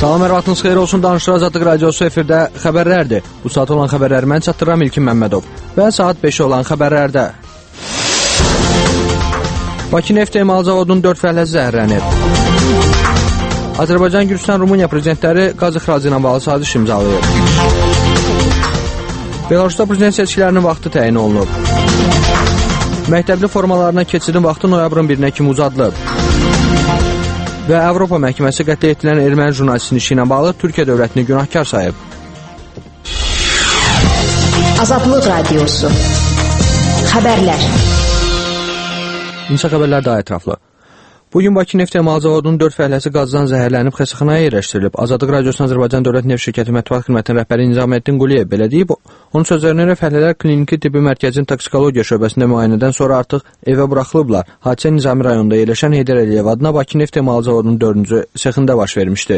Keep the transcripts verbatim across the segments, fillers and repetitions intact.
Salam, hər vaxtınız xeyir olsun. Danışıq Azadlıq Radiosu efirdə xəbərlərdir. Bu saat olan xəbərləri mən çatdırıram İlkin Məmmədov. Və saat beş olan xəbərlərdə Bakı Neft Emalı Zavodunun dörd fəhləsi zəhərlənib. Azərbaycan, Gürcüstan, Rumıniya prezidentləri qaz ixracı ilə bağlı saziş imzalayıb. Belarusda prezident seçkilərinin vaxtı təyin olunub. Məktəbli formalarına keçidin vaxtı noyabrın birinə kimi uzadılıb. Və Avropa məhkəməsi qətlə yetilən erməni jurnalistin işi ilə bağlı Türkiyə dövlətini günahkar sayıb. Azadlıq Radiosu Xəbərlər. İnşa xəbərlər daha ətraflı. Bugün Bakı Neft Emalı Zavodunun dörd fəhləsi qazdan zəhərlənib xəstəxanaya yerləşdirilib. Azadlıq Radiosunun Azərbaycan Dövlət Neft Şirkəti Mətbuat Xidmətinin rəhbəri Nizaməddin Quliyev belə deyib. Onun sözlərinə görə fəhlələr kliniki tibbi mərkəzin toksikologiya şöbəsində müayinədən sonra artıq evə buraxılıblar. Hadisə Nizami rayonunda yerləşən Heydər Əliyev adına Bakı Neft Emalı Zavodunun dördüncü sexində baş vermişdi.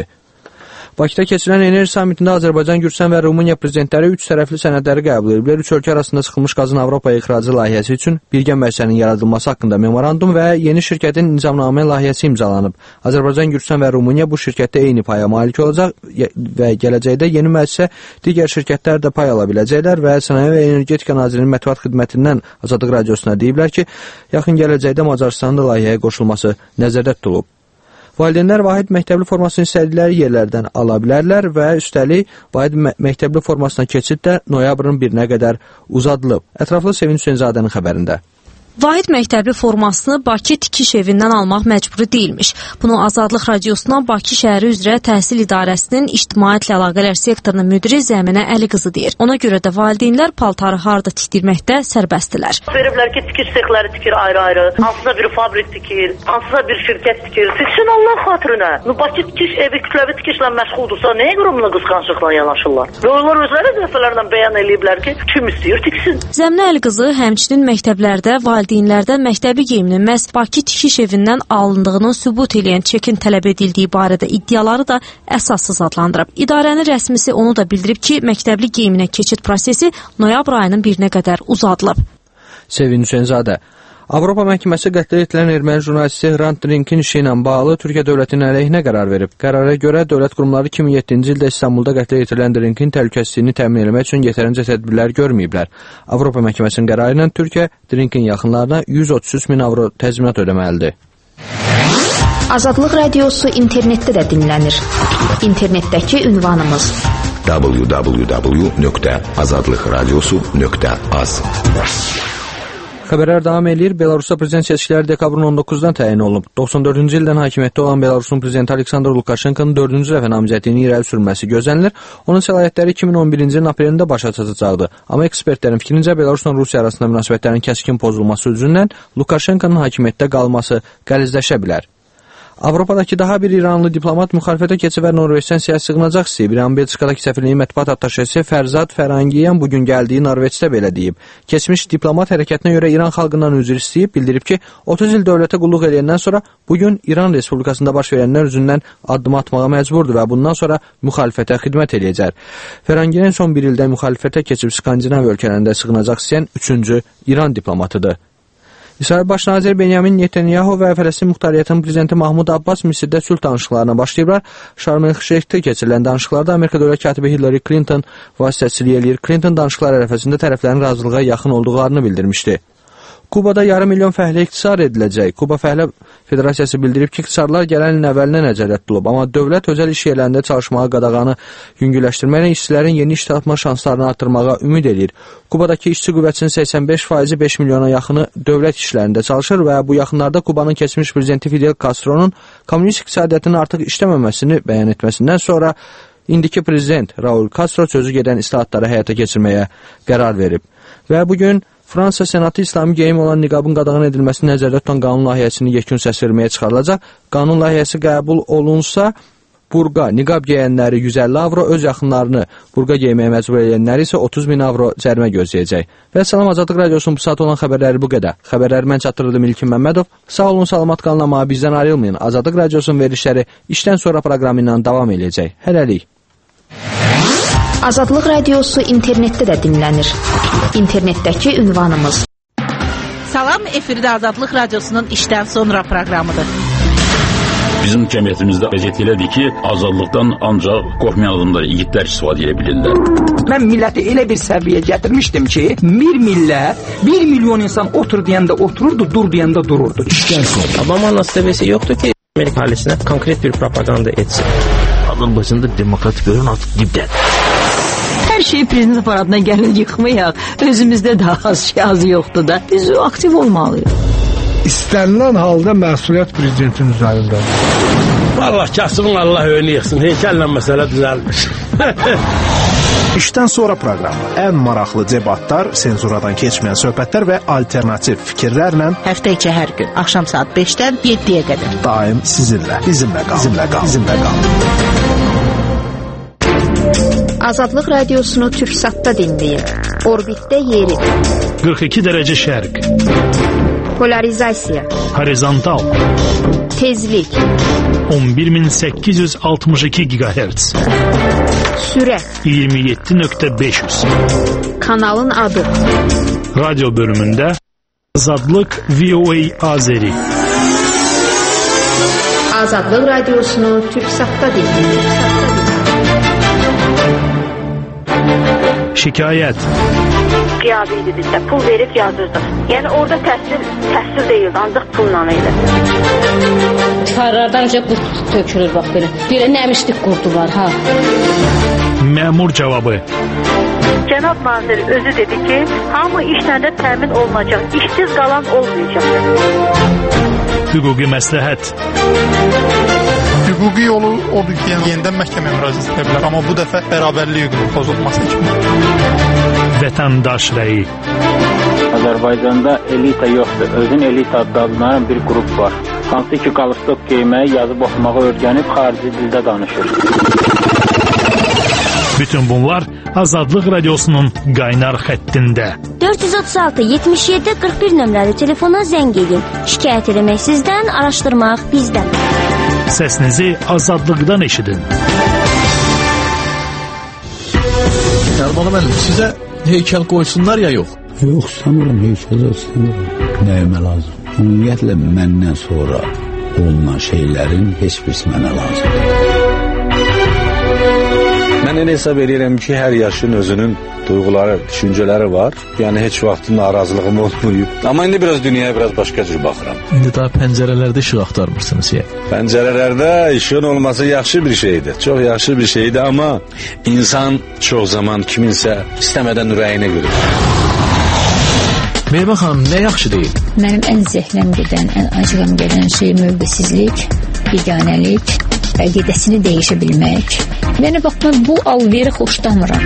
Bakıda keçirilən enerji samitində Azərbaycan, Gürcüstan və Rumıniya prezidentləri üç tərəfli sənədləri qəbul ediblər. Üç ölkə arasında sıxılmış qazın Avropaya ixracı layihəsi üçün birgə müəssisənin yaradılması haqqında memorandum və yeni şirkətin nizamnamə layihəsi imzalanıb. Azərbaycan, Gürcüstan və Rumıniya bu şirkətdə eyni paya malik olacaq və gələcəkdə yeni müəssisə digər şirkətlər də pay ala biləcəklər və Sənaye və Energetika Nazirinin Mətbuat Xidmətindən Azadlıq Radiosuna deyiblər ki, yaxın gələcəkdə Macarıstanın da layihəyə qoşulması nəzərdə tutulub. Valideynlər vahid məktəbli formasını istədikləri yerlərdən ala bilərlər və üstəlik vahid məktəbli formasına keçid də noyabrın birinə qədər uzadılıb. Ətraflı Sevinç Hüseynzadənin xəbərində. Vahid məktəbli formasını Bakı tikiş evindən almaq məcburi deyilmiş. Bunu Azadlıq Radiosundan Bakı şəhəri üzrə Təhsil İdarəsinin İctimaiyyətlə Əlaqələr sektorunun müdiri Zəminə Əliqızı deyir. Ona görə də valideynlər paltarı harda tikdirməkdə sərbəstdirlər. Veriblər ki, tikiş sexləri tikir ayrı-ayrı. Hansısa bir fabrik tikir, hansısa bir şirkət tikir. Tiksin Allah xatirinə. Bakı tikiş evi kütləvi tikişlə məşğuldursa, nəyə görə bunu qısqanclıqla yanaşırlar? Və onlar özləri dəfələrlə bəyan ediblər ki, kim istəyir tiksin. Zəminə Əliqızı həmçinin məktəblərdə valideynlərdən məktəbi geyiminin məhz Bakı tikiş evindən alındığını sübut edən çekin tələb edildiyi barədə iddiaları da əsassız adlandırıb. İdarənin rəsmisi onu da bildirib ki, məktəbli geyiminə keçid prosesi noyabr ayının birinə qədər uzadılıb. Sevin Hüseynzadə. Avropa məhkəməsi qətlə yetilən erməni jurnalisti Hrant Dinkin işi ilə bağlı Türkiyə dövlətinin əleyhinə qərar verib. Qərara görə dövlət qurumları iki min yeddinci ildə İstanbulda qətlə yetilən Dinkin təhlükəsizliyini təmin etmək üçün yetərincə tədbirlər görməyiblər. Avropa məhkəməsinin qərarı ilə Türkiyə Dinkin yaxınlarına yüz otuz üç min avro təzminat ödəməlidir. Azadlıq Radiosu internetdə də dinlənir. İnternetdəki ünvanımız w w w nöqtə azadlıq radiosu nöqtə az. Xəbərlər davam edir. Belarusda prezident seçkiləri dekabrın on doqquzundan təyin olunub. doxsan dördüncü ildən hakimiyyətdə olan Belarusun prezidenti Aleksandr Lukashenkonun dördüncü dəfə namizədliyini irəli sürməsi gözlənilir. Onun səlahiyyətləri iki min on birinci ilin aprelində başa çatacaqdı. Amma ekspertlərin fikrincə Belarusla Rusiya arasında münasibətlərin kəskin pozulması üzündən Lukashenkonun hakimiyyətdə qalması qəlizləşə bilər. Avropadakı daha bir İranlı diplomat müxalifətə keçib və Norveçdən siyasi sığınacaq istəyib. İran Belçikadakı səfirliyin mətbuat attaşesi Fərzad Fərangiyan bugün gəldiyi Norveçdə belə deyib. Keçmiş diplomat hərəkətinə görə İran xalqından üzr istəyib, bildirib ki, otuz il dövlətə qulluq edəndən sonra bugün İran Respublikasında baş verənlər üzündən addım atmağa məcburdur və bundan sonra müxalifətə xidmət edəcək. Fərangiyan son bir ildə müxalifətə keçib Skandinav ölkələrində sığınacaq istəyən üçüncü İran diplomatıdır. İsrail Baş naziri Benyamin Netanyahu və Fələstin Muxtariyyətinin prezidenti Mahmud Abbas Misirdə sülh danışıqlarına başlayıblar. Şarm el-Şeyxdə keçirilən danışıqlarda Amerika dövlət katibi Hillary Clinton vasitəçilik eləyir. Clinton danışıqlar ərəfəsində tərəflərin razılığa yaxın olduqlarını bildirmişdi. Kubada yarım milyon fəhlə iqtisar ediləcək. Kuba Fəhlə Federasiyası bildirib ki, iqtisarlar gələn ilin əvvəlinə nəzərdə tutulub, amma dövlət özəl iş yerlərində çalışmağa qadağanı yüngülləşdirməklə işçilərin yeni iş tapma şanslarını artırmağa ümid edir. Kubadakı işçi qüvvəsinin səksən beş faizi beş milyona yaxını dövlət işlərində çalışır və bu yaxınlarda Kubanın keçmiş prezidenti Fidel Castro'nun kommunist iqtisadiyyatının artıq işləməməsini bəyan etməsindən sonra indiki prezident Raul Castro sözü gedən islahatları həyata keçirməyə qərar verib. Və bugün Fransa Senatı İslami geyim olan niqabın qadağan edilməsini nəzərdə tutan qanun layihəsini yekun səsverməyə çıxarılacaq. Qanun layihəsi qəbul olunsa, burqa, niqab geyənləri yüz əlli avro, öz yaxınlarını burqa geyməyə məcbur edənləri isə otuz min avro cərimə gözləyəcək. Və Salam Azadlıq Radiosunun bu saat olan xəbərləri bu qədər. Xəbərləri mən çatdırırdım İlkin Məmmədov. Sağ olun, salamat qalın, amma bizdən ayrılmayın. Azadlıq Radiosunun verilişləri işdən sonra proqramı ilə davam edəcək. Hələlik. Azadlıq Radiosu internetdə də dinlənir. İnternetdəki ünvanımız Salam, efirdə Azadlıq Radiosunun işdən sonra proqramıdır. Bizim cəmiyyətimizdə vəziyyət elədir ki, azadlıqdan ancaq qorxmayan adamlar, igidlər istifadə edə bilirlər. Mən milləti elə bir səviyyə gətirmişdim ki, bir millət, bir milyon insan otur deyəndə otururdu, dur deyəndə dururdu. Obama nasibəsi yoxdur ki, Amerika ailəsinə konkret bir propaganda etsin. Azərbaycanda demokratik görün artıq dibdədir. Hər şeyi prezident aparatına gəlin yıxmayaq. Özümüzdə daha az şey az yoxdur da. Biz aktiv olmalıyıq. İstənilən halda məsuliyyət prezidentin üzərindədir. Allah kasımın Allah önünü yıxsın. Heykəllə məsələ düzəlmiş. İşdən sonra proqramı ən maraqlı debatlar, senzuradan keçməyən söhbətlər və alternativ fikirlərlə həftə içi hər gün axşam saat beşdən yeddiyə qədər daim sizinlə, bizimlə qal, bizimlə qal, bizimlə qal. Azadlıq radiosunu Türksatda dinləyin. Orbitdə yeri. qırx iki dərəcə şərq. Polarizasiya. Horizontal. Tezlik. on bir min səkkiz yüz altmış iki gigahertz. Sürət. iyirmi yeddi nöqtə beş yüz. Kanalın adı. Radyo bölümündə Azadlıq V O A Azeri. Azadlıq radiosunu Türksatda dinləyin. Şikayət. Qiyabiydi bizdə, pul verib yazırdı. Yəni orada təhsil, təhsil deyildi, ancaq pulla idi. Divarlardan önce qurt tökülür bax belə. Belə nəmişlik qurdu var ha. Məmur cavabı. Cənab nazir özü dedi ki, hamı işlə də təmin olunacaq, işsiz qalan olmayacaq. Hüquqi məsləhət. Hüquqi yolu odur ki, yəni yenidən məhkəməyə müraciət edə bilər, amma bu dəfə bərabərlik hüququnun pozulması kimi. Vətəndaş rəyi. Azərbaycanda elita yoxdur. Özün elita adlanan bir qrup var. Hansı ki, qalstok geyməyi, yazıb oxumağı öyrənib xarici dildə danışır. Bütün bunlar Azadlıq radiosunun qaynar xəttində. dörd yüz otuz altı yetmiş yeddi qırx bir nömrəli telefona zəng edin. Şikayət eləmək sizdən, araşdırmaq bizdən. Səsinizi azadlıqdan eşidin. Nərman müəllim, sizə heykəl qoysunlar ya yox? Yox, istəmirəm, heykəl istəmirəm. Nəyimə lazım? Ümumiyyətlə, məndən sonra olunan şeylərin heç birisi mənə lazımdır. Mən elə hesab edirəm ki, hər yaşın özünün duyğuları, düşüncələri var. Yəni heç vaxt narazılığım olmayıb. Amma indi biraz dünyaya biraz başqa cür baxıram. İndi daha pəncərələrdə işıq axtarmırsınız ya. Pəncərələrdə işığın olması yaxşı bir şeydir. Çox yaxşı bir şeydir, amma insan çox zaman kiminsə istəmədən ürəyinə görür. Meyvə xanım, nə yaxşı deyil? Mənim ən zehnəm gedən, ən acığım gedən şey mövqesizlik, biganəlik, əqidəsini dəyişə bilmək. Yəni, bax, mən bu alveri xoşlamıram.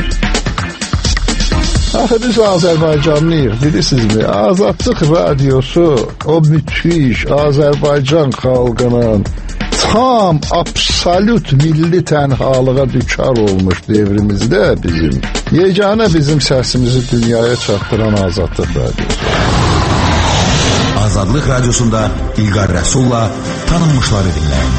Axı biz Azərbaycanlıyıq, bilirsinizmi? Azadlıq radiosu o müthiş Azərbaycan xalqının tam, absolut milli tənhalığa düçar olmuş devrimizdə bizim, yeganə bizim səsimizi dünyaya çatdıran Azadlıq radiosu. Azadlıq radiosunda İlqar Rəsulla tanınmışları dinləyin.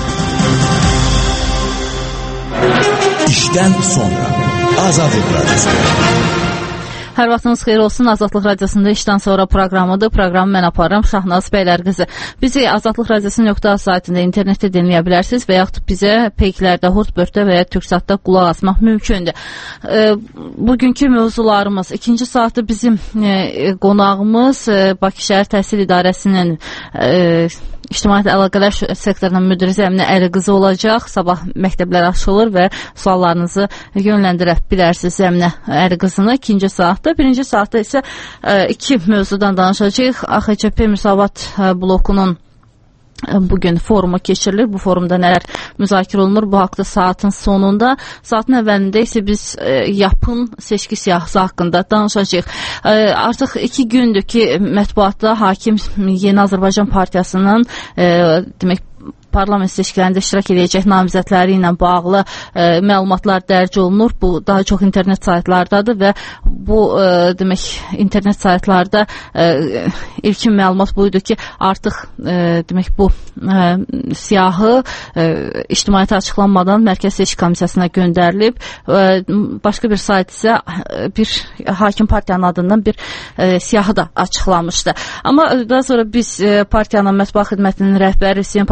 İşdən sonra Azadlıq radiosu. Hər vaxtınız xeyir olsun. Azadlıq radiosunda işdən sonra proqramıdır. Proqramı mən aparıram, Şahnaz Bəylərqızı. Bizi Azadlıq radiosu nöqtə az saytında internetdə dinləyə bilərsiniz və yaxud bizə peyklərdə, Hurtbörtdə və ya Türksatda qulaq asmaq mümkündür. E, bugünkü mövzularımız, ikinci saatda bizim e, qonağımız e, Bakı Şəhər Təhsil İdarəsinin e, İctimaiyyət Əlaqələr sektorunun müdiri Zəminə Əliqızı olacaq. Sabah məktəblər açılır və suallarınızı yönləndirə bilərsiniz Zəminə Əliqızını ikinci saatda. Birinci saatda isə e, iki mövzudan danışacağıq. A X C P Müsavat blokunun bugün forumu keçirilir. Bu forumda nələr müzakirə olunur? Bu haqda saatın sonunda. Saatın əvvəlində isə biz e, yapın seçki siyahısı haqqında danışacağıq. E, artıq iki gündür ki, mətbuatda hakim Yeni Azərbaycan Partiyasının e, demək parlament seçkilərində iştirak edəcək namizədləri ilə bağlı e, məlumatlar dərc olunur. Bu daha çox internet saytlardadır və bu e, demək internet saytlarda e, ilkin məlumat buydu ki, artıq e, demək bu e, siyahı e, ictimaiyyətə açıqlanmadan Mərkəz Seçki Komissiyasına göndərilib. E, başqa bir sayt isə e, bir hakim partiyanın adından bir e, siyahı da açıqlamışdı. Amma daha sonra biz e, partiyanın mətbuat xidmətinin rəhbəri Hüseyin Paşayevlə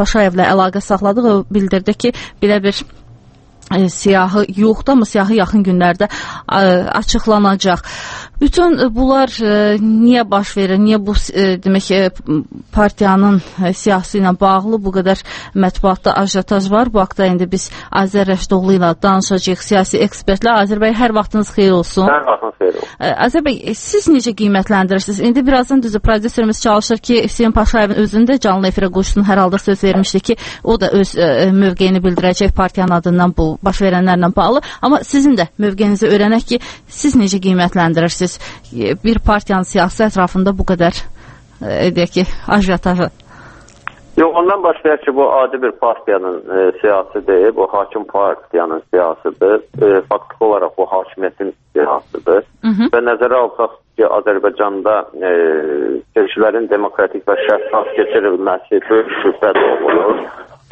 əlaqə saxladıq. O bildirdi ki, belə bir e, siyahı yoxdur, amma siyahı yaxın günlərdə e, açıqlanacaq. Bütün bunlar e, niyə baş verir? Niyə bu e, demək e, partiyanın e, siyasi ilə bağlı bu qədər mətbuatda ajotaj var? Bu haqda indi biz Azər Rəşdoğlu ilə danışacağıq, siyasi ekspertlər. Azər bəy, hər vaxtınız xeyir olsun. Hər vaxtınız xeyir olsun. E, Azər bəy, siz necə qiymətləndirirsiniz? İndi birazdan düzü prodüserimiz çalışır ki, Hüseyin Paşayevin özünü də canlı efirə qoşsun, hər halda söz vermişdi ki, o da öz e, mövqeyini bildirəcək partiyanın adından bu baş verənlərlə bağlı. Amma sizin də mövqeyinizi öyrənək ki, siz necə qiymətləndirirsiniz bir partiyanın siyasi ətrafında bu qədər edək ki, ajotajı? Yox, ondan başlayaq ki, bu adi bir partiyanın e, siyasi deyil, bu hakim partiyanın siyasıdır. E, faktiki olaraq bu hakimiyyətin siyasıdır. Hı -hı. Və nəzərə alsaq ki, Azərbaycanda e, seçkilərin demokratik və şəffaf keçirilməsi böyük şübhə doğurur.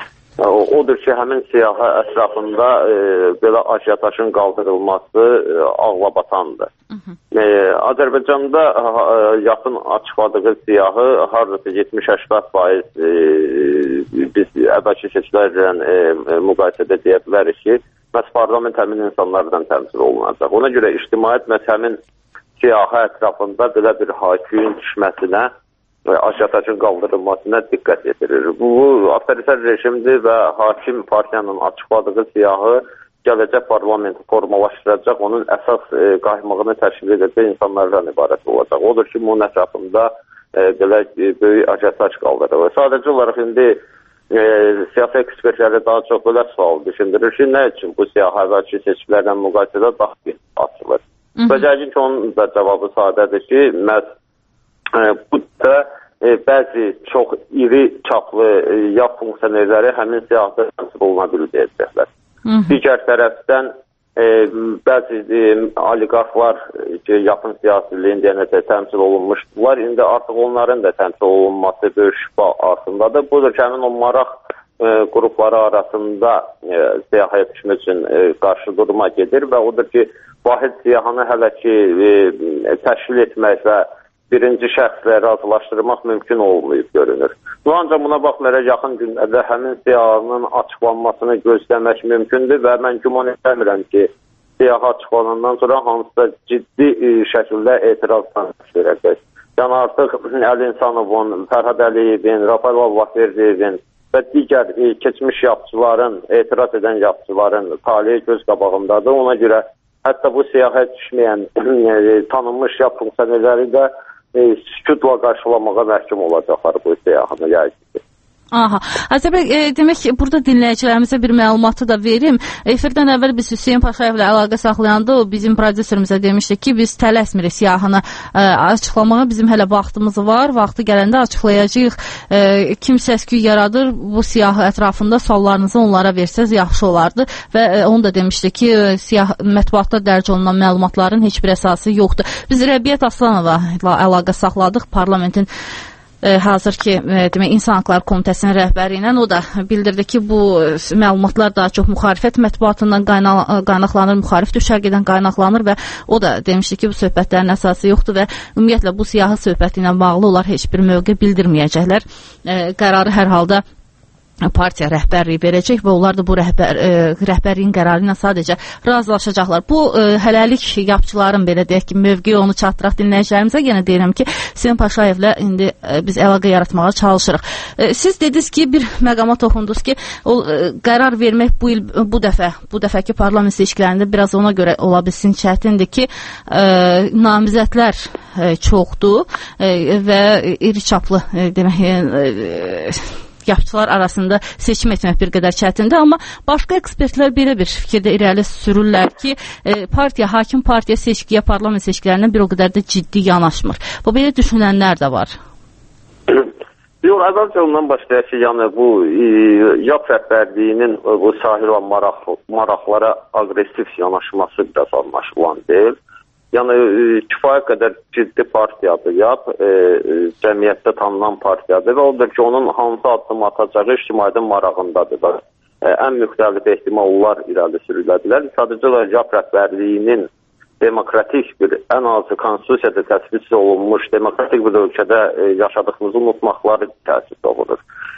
Odur ki, həmin siyahı ətrafında e, belə ajotajın qaldırılması e, ağlabatandır. E, Azərbaycanda e, yaxın açıqladığı siyahı hardasa yetmiş səksən faiz e, biz əvvəlki seçkilərlə e, müqayisədə deyə bilərik ki, məhz parlament həmin insanlardan təmsil olunacaq. Ona görə ictimaiyyət məhz həmin siyahı ətrafında belə bir hakim düşməsinə, ajotajın qaldırılmasına diqqət yetirir. Bu, avtoritar rejimdir və hakim partiyanın açıqladığı siyahı gələcək parlamenti formalaşdıracaq, onun əsas e, qaymığını təşkil edəcək insanlardan ibarət olacaq. Odur ki, bunun ətrafında e, belə e, böyük ajotaj qaldırılır. Sadəcə olaraq indi e, siyasi ekspertləri daha çox belə sual düşündürür ki, nə üçün bu siyahı əvvəlki seçkilərlə müqayisədə daha bir açılır? Və yəqin ki, onun da cavabı sadədir ki, məhz e, bu da e, bəzi çox iri çaplı e, ya funksionerləri həmin siyahıda təmsil oluna biləcəklər. Digər tərəfdən e, bəzi e, oliqarxlar ki, yaxın siyasiliyin deyənəcək təmsil olunmuşdular. İndi artıq onların da təmsil olunması böyük şübhə altındadır. Budur ki, həmin o maraq e, qrupları arasında e, siyahıya düşmək üçün e, qarşı durma gedir və odur ki, vahid siyahını hələ ki e, təşkil etmək və birinci şəxslə razılaşdırmaq mümkün olmayıb görünür. Bu ancaq buna baxmayaraq yaxın günlərdə həmin siyahının açıqlanmasını gözləmək mümkündür və mən güman etmirəm ki, siyahı açıqlanandan sonra hansısa ciddi e, şəkildə etirazdan verəcək. Yəni artıq Əli İnsanovun, Fərhad Əliyevin, Rafael Allahverdiyevin və digər e, keçmiş yapıcıların, etiraz edən yapıcıların talihi göz qabağındadır. Ona görə hətta bu siyahıya düşməyən e, tanınmış yap funksionerləri də E, sükutla qarşılamağa məhkum olacaqlar bu siyahını yayıcıdır. Aha. Azər bəy, e, demək ki, burada dinləyicilərimizə bir məlumatı da verim. Efirdən əvvəl biz Hüseyin Paşayevlə əlaqə saxlayanda o bizim prodüserimizə demişdi ki, biz tələsmirik siyahını e, açıqlamağa, bizim hələ vaxtımız var, vaxtı gələndə açıqlayacağıq. E, kim səs-küy yaradır bu siyahı ətrafında suallarınızı onlara versəz yaxşı olardı və e, onu da demişdi ki, siyah mətbuatda dərc olunan məlumatların heç bir əsası yoxdur. Biz Rəbiyyət Aslanova ilə əlaqə saxladıq, parlamentin E, hazır ki, e, demək, İnsan Haqları Komitəsinin rəhbəri ilə o da bildirdi ki, bu məlumatlar daha çox müxalifət mətbuatından qaynaqlanır, müxalif düşərgədən qaynaqlanır və o da demişdi ki, bu söhbətlərin əsası yoxdur və ümumiyyətlə bu siyahı söhbəti ilə bağlı onlar heç bir mövqe bildirməyəcəklər. E, qərarı hər halda partiya rəhbərliyi verəcək və onlar da bu rəhbər, e, rəhbərliyin qərarı ilə sadəcə razılaşacaqlar. Bu e, hələlik yapıcıların belə deyək ki, mövqeyi onu çatdıraq dinləyicilərimizə. Yenə deyirəm ki, Hüseyin Paşayevlə indi e, biz əlaqə yaratmağa çalışırıq. E, siz dediniz ki, bir məqama toxundunuz ki, o e, qərar vermək bu il bu dəfə, bu dəfəki parlament seçkilərində biraz ona görə ola bilsin çətindir ki, e, namizədlər e, çoxdur e, və iri çaplı e, demək e, yapıcılar arasında seçim etmək bir qədər çətindir, amma başqa ekspertlər belə bir fikirdə irəli sürürlər ki, e, partiya, hakim partiya seçkiyə, parlament seçkilərinə bir o qədər də ciddi yanaşmır. Bu belə düşünənlər də var. Yox, əvvəlcə ondan başlayaq ki, yəni bu e, yap rəhbərliyinin bu sahil və maraq, maraqlara aqressiv yanaşması biraz anlaşılan deyil. Yəni e, kifayət qədər ciddi partiyadır, yap, e, e, cəmiyyətdə tanınan partiyadır və odur ki, onun hansı addım atacağı ictimaiyyətin marağındadır və e, ən müxtəlif ehtimallar irəli sürülə bilər. Sadəcə olaraq yap rəhbərliyinin demokratik bir, ən azı konstitusiyada təsbit olunmuş demokratik bir ölkədə e, yaşadığımızı unutmaqları təsir doğurur.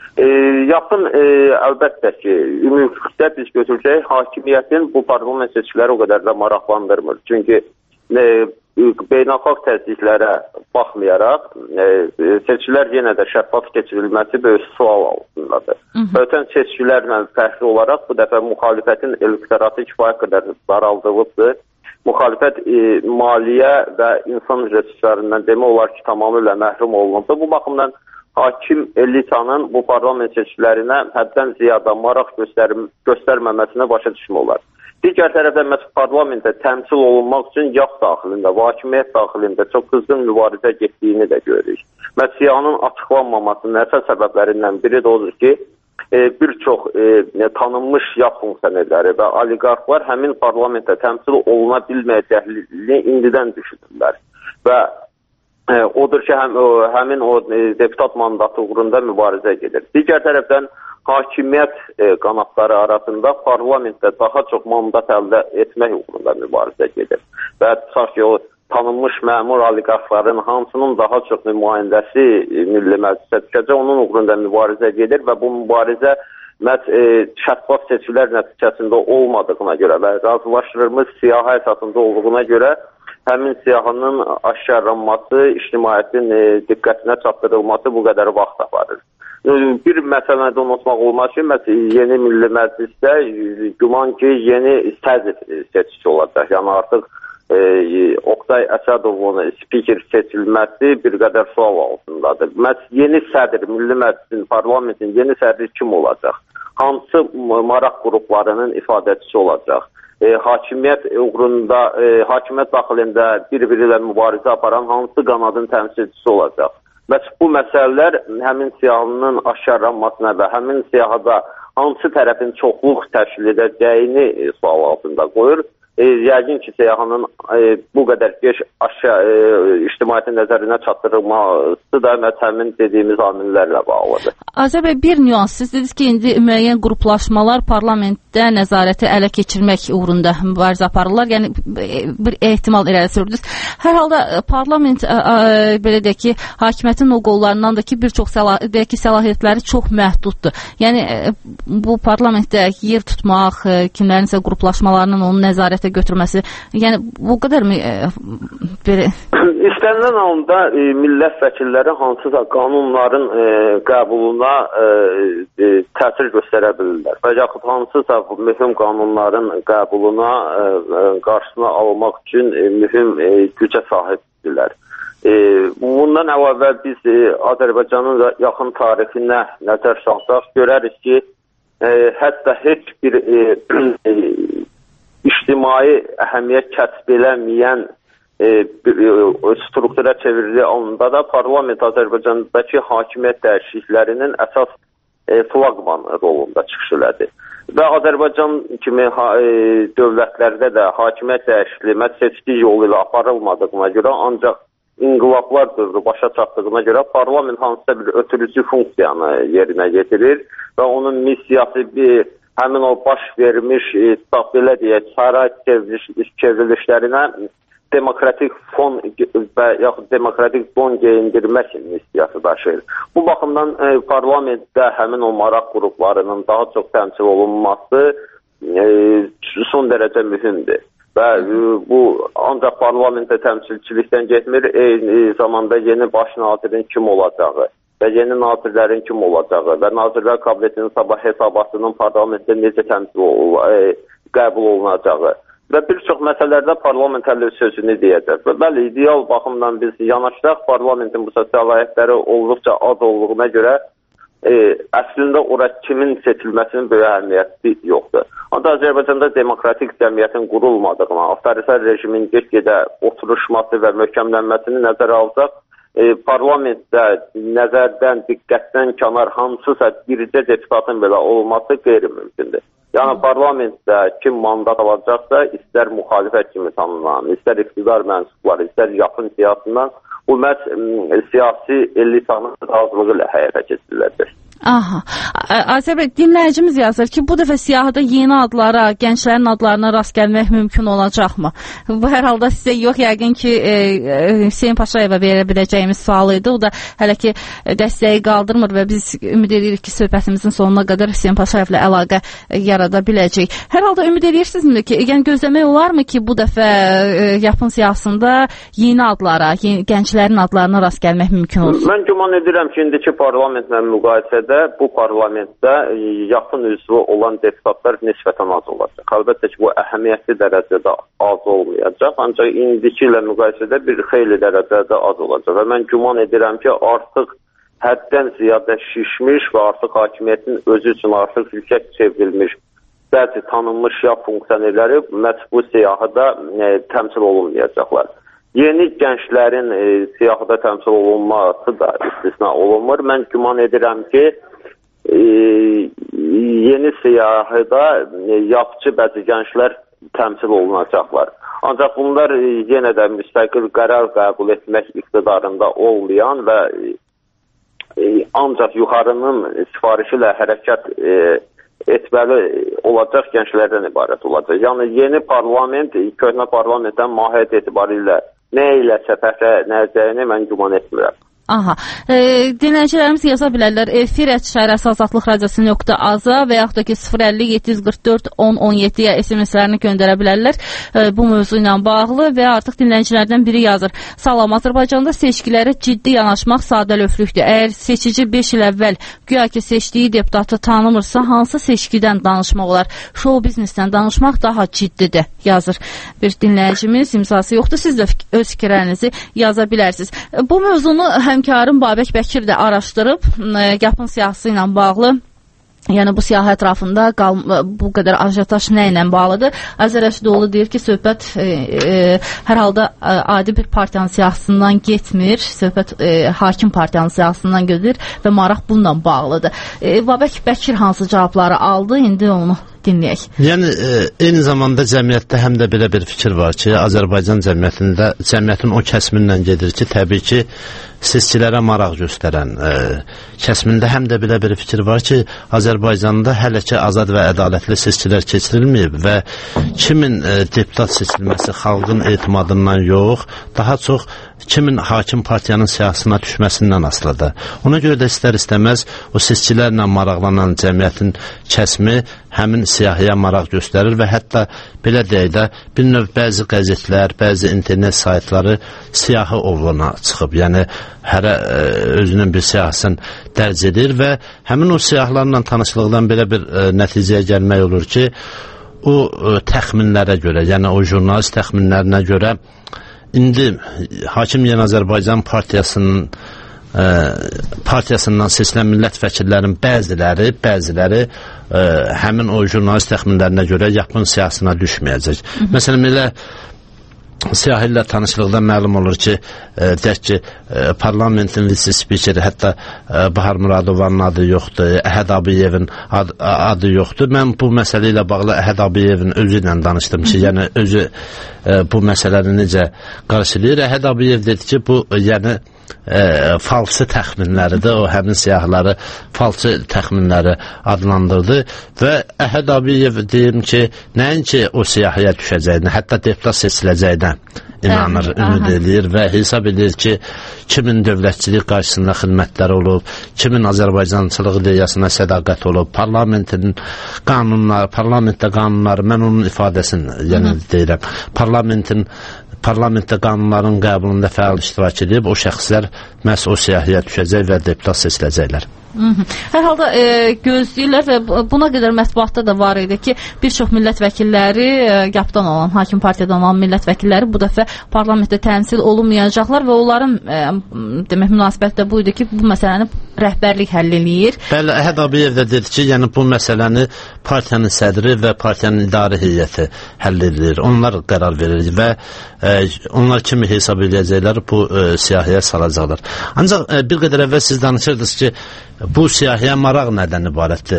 E, yaxın e, əlbəttə ki, ümumilikdə biz götürəcək, hakimiyyətin bu parlament seçkiləri o qədər də maraqlandırmır. Çünki e, beynəlxalq təzyiqlərə baxmayaraq e, seçkilər yenə də şəffaf keçirilməsi böyük sual altındadır. Ötən seçkilərlə fərqli olaraq bu dəfə müxalifətin elektoratı kifayət qədər daraldılıbdır. Müxalifət e, maliyyə və insan resurslarından demək olar ki, tamamilə məhrum olunubdur. Bu baxımdan hakim elitanın bu parlament seçkilərinə həddən ziyada maraq göstər göstərməməsini başa düşmək olar. Digər tərəfdən məhz parlamentdə təmsil olunmaq üçün yağ daxilində, hakimiyyət daxilində çox qızğın mübarizə getdiyini də görürük. Məhz siyahının açıqlanmamasının əsas səbəblərindən biri də odur ki, e, bir çox e, tanınmış yağ funksionerləri və oliqarxlar həmin parlamentdə təmsil oluna bilməyəcəklərini indidən düşünürlər. Və E, odur ki, həm, o, həmin o e, deputat mandatı uğrunda mübarizə gedir. Digər tərəfdən hakimiyyət e, qanatları arasında parlamentdə daha çox mandat əldə etmək uğrunda mübarizə gedir. Və tutaq ki, o tanınmış məmur oliqarxların hansının daha çox nümayəndəsi e, Milli Məclisə düşəcək, onun uğrunda mübarizə gedir və bu mübarizə məhz e, şəffaf seçkilər nəticəsində olmadığına görə və razılaşdırılmış siyahı əsasında olduğuna görə həmin siyahının aşkarlanması, ictimaiyyətin e, diqqətinə çatdırılması bu qədər vaxt aparır. E, bir məsələdə unutmaq olmaz ki, məsələn, yeni Milli Məclisdə e, güman ki, yeni sədr seçici olacaq. Yəni artıq e, Oqtay Əsədovun spiker seçilməsi bir qədər sual altındadır. Məsələn, yeni sədr, Milli Məclisin, parlamentin yeni sədri kim olacaq? Hansı maraq qruplarının ifadəçisi olacaq? E, hakimiyyət uğrunda, e, hakimiyyət daxilində bir-biri ilə mübarizə aparan hansı qanadın təmsilçisi olacaq? Bəs bu məsələlər həmin siyahının aşkarlanmasına və həmin siyahıda hansı tərəfin çoxluq təşkil edəcəyini e, sual altında qoyur. E, yəqin ki, siyahının e, bu qədər geç aşağı e, ictimaiyyətin nəzərinə çatdırılması da həmin dediyimiz amillərlə bağlıdır. Azər bəy, bir nüans. Siz dediniz ki, indi müəyyən qruplaşmalar parlamentdə nəzarəti ələ keçirmək uğrunda mübarizə aparırlar. Yəni bir ehtimal irəli sürdünüz. Hər halda parlament ə, ə, belə deyək ki, hakimiyyətin o qollarından da ki, bir çox səlah deyək ki, səlahiyyətləri çox məhduddur. Yəni ə, bu parlamentdə yer tutmaq, ə, kimlərinsə qruplaşmalarının onun nəzarətə götürməsi, yəni bu qədərmi e, belə... İstənilən halda e, millət vəkilləri hansısa qanunların e, qəbuluna e, e, təsir göstərə bilirlər və yaxud hansısa mühüm qanunların qəbuluna e, e, qarşısına almaq üçün e, mühüm e, gücə sahibdirlər. E, bundan əvvəl biz e, Azərbaycanın yaxın tarixinə nəzər salsaq, görərik ki, e, hətta heç bir e, e, ictimai əhəmiyyət kəsb eləməyən e, struktura çevrili alında da parlament Azərbaycandakı hakimiyyət dəyişikliklərinin əsas e, flaqman rolunda çıxış elədi. Və Azərbaycan kimi ha, e, dövlətlərdə də hakimiyyət dəyişikliyi seçki yolu ilə aparılmadığına görə, ancaq inqilablar dövrü başa çatdığına görə parlament hansısa bir ötürücü funksiyanı yerinə getirir və onun missiyası bir həmin o baş vermiş, e, belə deyək, saray çevrilişlərinə demokratik fon və yaxud demokratik don geyindirmək missiyası daşıyır. Bu baxımdan e, parlamentdə həmin o maraq qruplarının daha çox təmsil olunması e, son dərəcə mühümdür. Və e, bu ancaq parlamentdə təmsilçilikdən getmir, eyni zamanda yeni baş nazirin kim olacağı və yeni nazirlərin kim olacağı və Nazirlər Kabinetinin sabah hesabatının parlamentdə necə təmsil ol, e, qəbul olunacağı və bir çox məsələlərdə parlament hələ sözünü deyəcək. Və bəli, ideal baxımdan biz yanaşdaq, parlamentin bu səlahiyyətləri olduqca az olduğuna görə e, əslində ora kimin seçilməsinin böyük əhəmiyyəti yoxdur. Ancaq Azərbaycanda demokratik cəmiyyətin qurulmadığına, avtoritar rejimin get-gedə oturuşması və möhkəmlənməsini nəzərə alsaq, E, parlamentdə nəzərdən, diqqətdən kənar hansısa bircə deputatın belə olması qeyri-mümkündür. Yəni parlamentdə kim mandat alacaqsa, istər müxalifət kimi tanınan, istər iqtidar mənsubları, istər yaxın siyasından, bu məhz siyasi elitanın razılığı ilə həyata keçiriləcək. Aha. Azərbaycan dinləyicimiz yazır ki, bu dəfə siyahıda yeni adlara, gənclərin adlarına rast gəlmək mümkün olacaqmı? Bu hər halda sizə yox, yəqin ki, e, e, Hüseyin Paşayeva verə biləcəyimiz sual idi. O da hələ ki dəstəyi qaldırmır və biz ümid edirik ki, söhbətimizin sonuna qədər Hüseyin Paşayevlə əlaqə yarada biləcək. Hər halda ümid edirsinizmi ki, yəni gözləmək olarmı ki, bu dəfə e, yapın siyasında yeni adlara, yeni, gənclərin adlarına rast gəlmək mümkün olsun? Mən güman edirəm ki, indiki parlamentlə müqayisədə bu parlamentdə yaxın üzvü olan deputatlar nisbətən az olacaq. Əlbəttə ki, bu əhəmiyyətli dərəcədə az olmayacaq, ancaq indiki ilə müqayisədə bir xeyli dərəcədə az olacaq. Və mən güman edirəm ki, artıq həddən ziyadə şişmiş və artıq hakimiyyətin özü üçün artıq ülkə çevrilmiş bəzi tanınmış ya funksionerləri məhz bu siyahıda e, təmsil olunmayacaqlar. Yeni gənclərin e, siyahıda təmsil olunması da istisna olunmur. Mən güman edirəm ki, e, yeni siyahıda e, yapıcı bəzi gənclər təmsil olunacaqlar. Ancaq bunlar e, yenə də müstəqil qərar qəbul etmək iqtidarında olmayan və e, ancaq yuxarının sifarişi ilə hərəkət e, etməli olacaq gənclərdən ibarət olacaq. Yəni yeni parlament, köhnə parlamentdən mahiyyət etibarilə nə ilə səfərlənəcəyini mən güman etmirəm. Aha. E, dinləyicilərimiz yaza bilərlər. Efir et şəhərəsi azadlıq radiosu nöqtə aza və yaxud da ki sıfır əlli yeddi yüz qırx dörd on on yeddiyə S M S-lərini göndərə bilərlər e, bu mövzu ilə bağlı və artıq dinləyicilərdən biri yazır. Salam, Azərbaycanda seçkilərə ciddi yanaşmaq sadəlövhlükdür. Əgər seçici beş il əvvəl güya ki seçdiyi deputatı tanımırsa, hansı seçkidən danışmaq olar? Show biznesdən danışmaq daha ciddidir, yazır bir dinləyicimiz. İmzası yoxdur. Siz də öz fikirlərinizi yaza bilərsiniz. E, bu mövzunu həm Həmkarım Babək Bəkir də araşdırıb, yapın siyahısı ilə bağlı, yəni bu siyahı ətrafında qal, bu qədər ajotaj nə ilə bağlıdır? Azər Rəşidoğlu deyir ki, söhbət e, e, hər halda e, adi bir partiyanın siyahısından getmir, söhbət e, hakim partiyanın siyahısından gedir və maraq bununla bağlıdır. E, Babək Bəkir hansı cavabları aldı? İndi onu dinləyək. Yəni e, eyni zamanda cəmiyyətdə həm də belə bir fikir var ki, Azərbaycan cəmiyyətində cəmiyyətin o kəsimindən gedir ki, təbii ki, seçkilərə maraq göstərən e, kəsimində həm də belə bir fikir var ki, Azərbaycanda hələ ki azad və ədalətli seçkilər keçirilməyib və kimin e, deputat seçilməsi xalqın etimadından yox, daha çox kimin hakim partiyanın siyasına düşməsindən asılıdır. Ona görə də istər-istəməz o seçkilərlə maraqlanan cəmiyyətin kəsimi həmin siyahıya maraq göstərir və hətta belə deyək də bir növ bəzi qəzetlər, bəzi internet saytları siyahı ovuna çıxıb. Yəni hərə ə, özünün bir siyahısını dərc edir və həmin o siyahlarla tanışlıqdan belə bir ə, nəticəyə gəlmək olur ki, o ə, təxminlərə görə, yəni o jurnalist təxminlərinə görə indi Hakim Yeni Azərbaycan partiyasının ə, partiyasından seçilən millət vəkillərin bəziləri, bəziləri ə, həmin o jurnalist təxminlərinə görə yapın siyasına düşməyəcək. Hı -hı. Məsələn, elə siyahı ilə tanışlıqda məlum olur ki, e, deyək ki, e, parlamentin vitse-spikeri, hətta e, Bahar Muradovanın adı yoxdur, Əhəd Abiyevin ad, adı yoxdur. Mən bu məsələ ilə bağlı Əhəd Abiyevin özü ilə danışdım ki, yəni özü e, bu məsələni necə qarşılayır. Əhəd Abiyev dedi ki, bu yəni e, falsı təxminləridir, o həmin siyahıları falsı təxminləri adlandırdı və Əhəd Abiyev deyim ki, nəinki o siyahıya düşəcəyini, hətta deputat seçiləcəyinə inanır, Ə, ümid aha. edir və hesab edir ki, kimin dövlətçilik qarşısında xidmətləri olub, kimin Azərbaycançılıq ideyasına sədaqət olub, parlamentin qanunları, parlamentdə qanunları, mən onun ifadəsini yəni deyirəm, parlamentin parlamentdə qanunların qəbulunda fəal iştirak edib, o şəxslər məhz o siyahıya düşəcək və deputat seçiləcəklər. Hı -hı. Hər halda e, gözləyirlər və buna qədər mətbuatda da var idi ki, bir çox millət vəkilləri, e, yapdan olan, hakim partiyadan olan millət vəkilləri bu dəfə parlamentdə təmsil olunmayacaqlar və onların e, demək münasibəti də bu idi ki, bu məsələni rəhbərlik həll eləyir. Bəli, Əhəd Abiyev də dedi ki, yəni bu məsələni partiyanın sədri və partiyanın idarə heyəti həll edir. Onlar qərar verir və e, onlar kimi hesab edəcəklər bu e, siyahıya salacaqlar. Ancaq e, bir qədər əvvəl siz danışırdınız ki, bu siyahıya maraq nədən ibarətdir?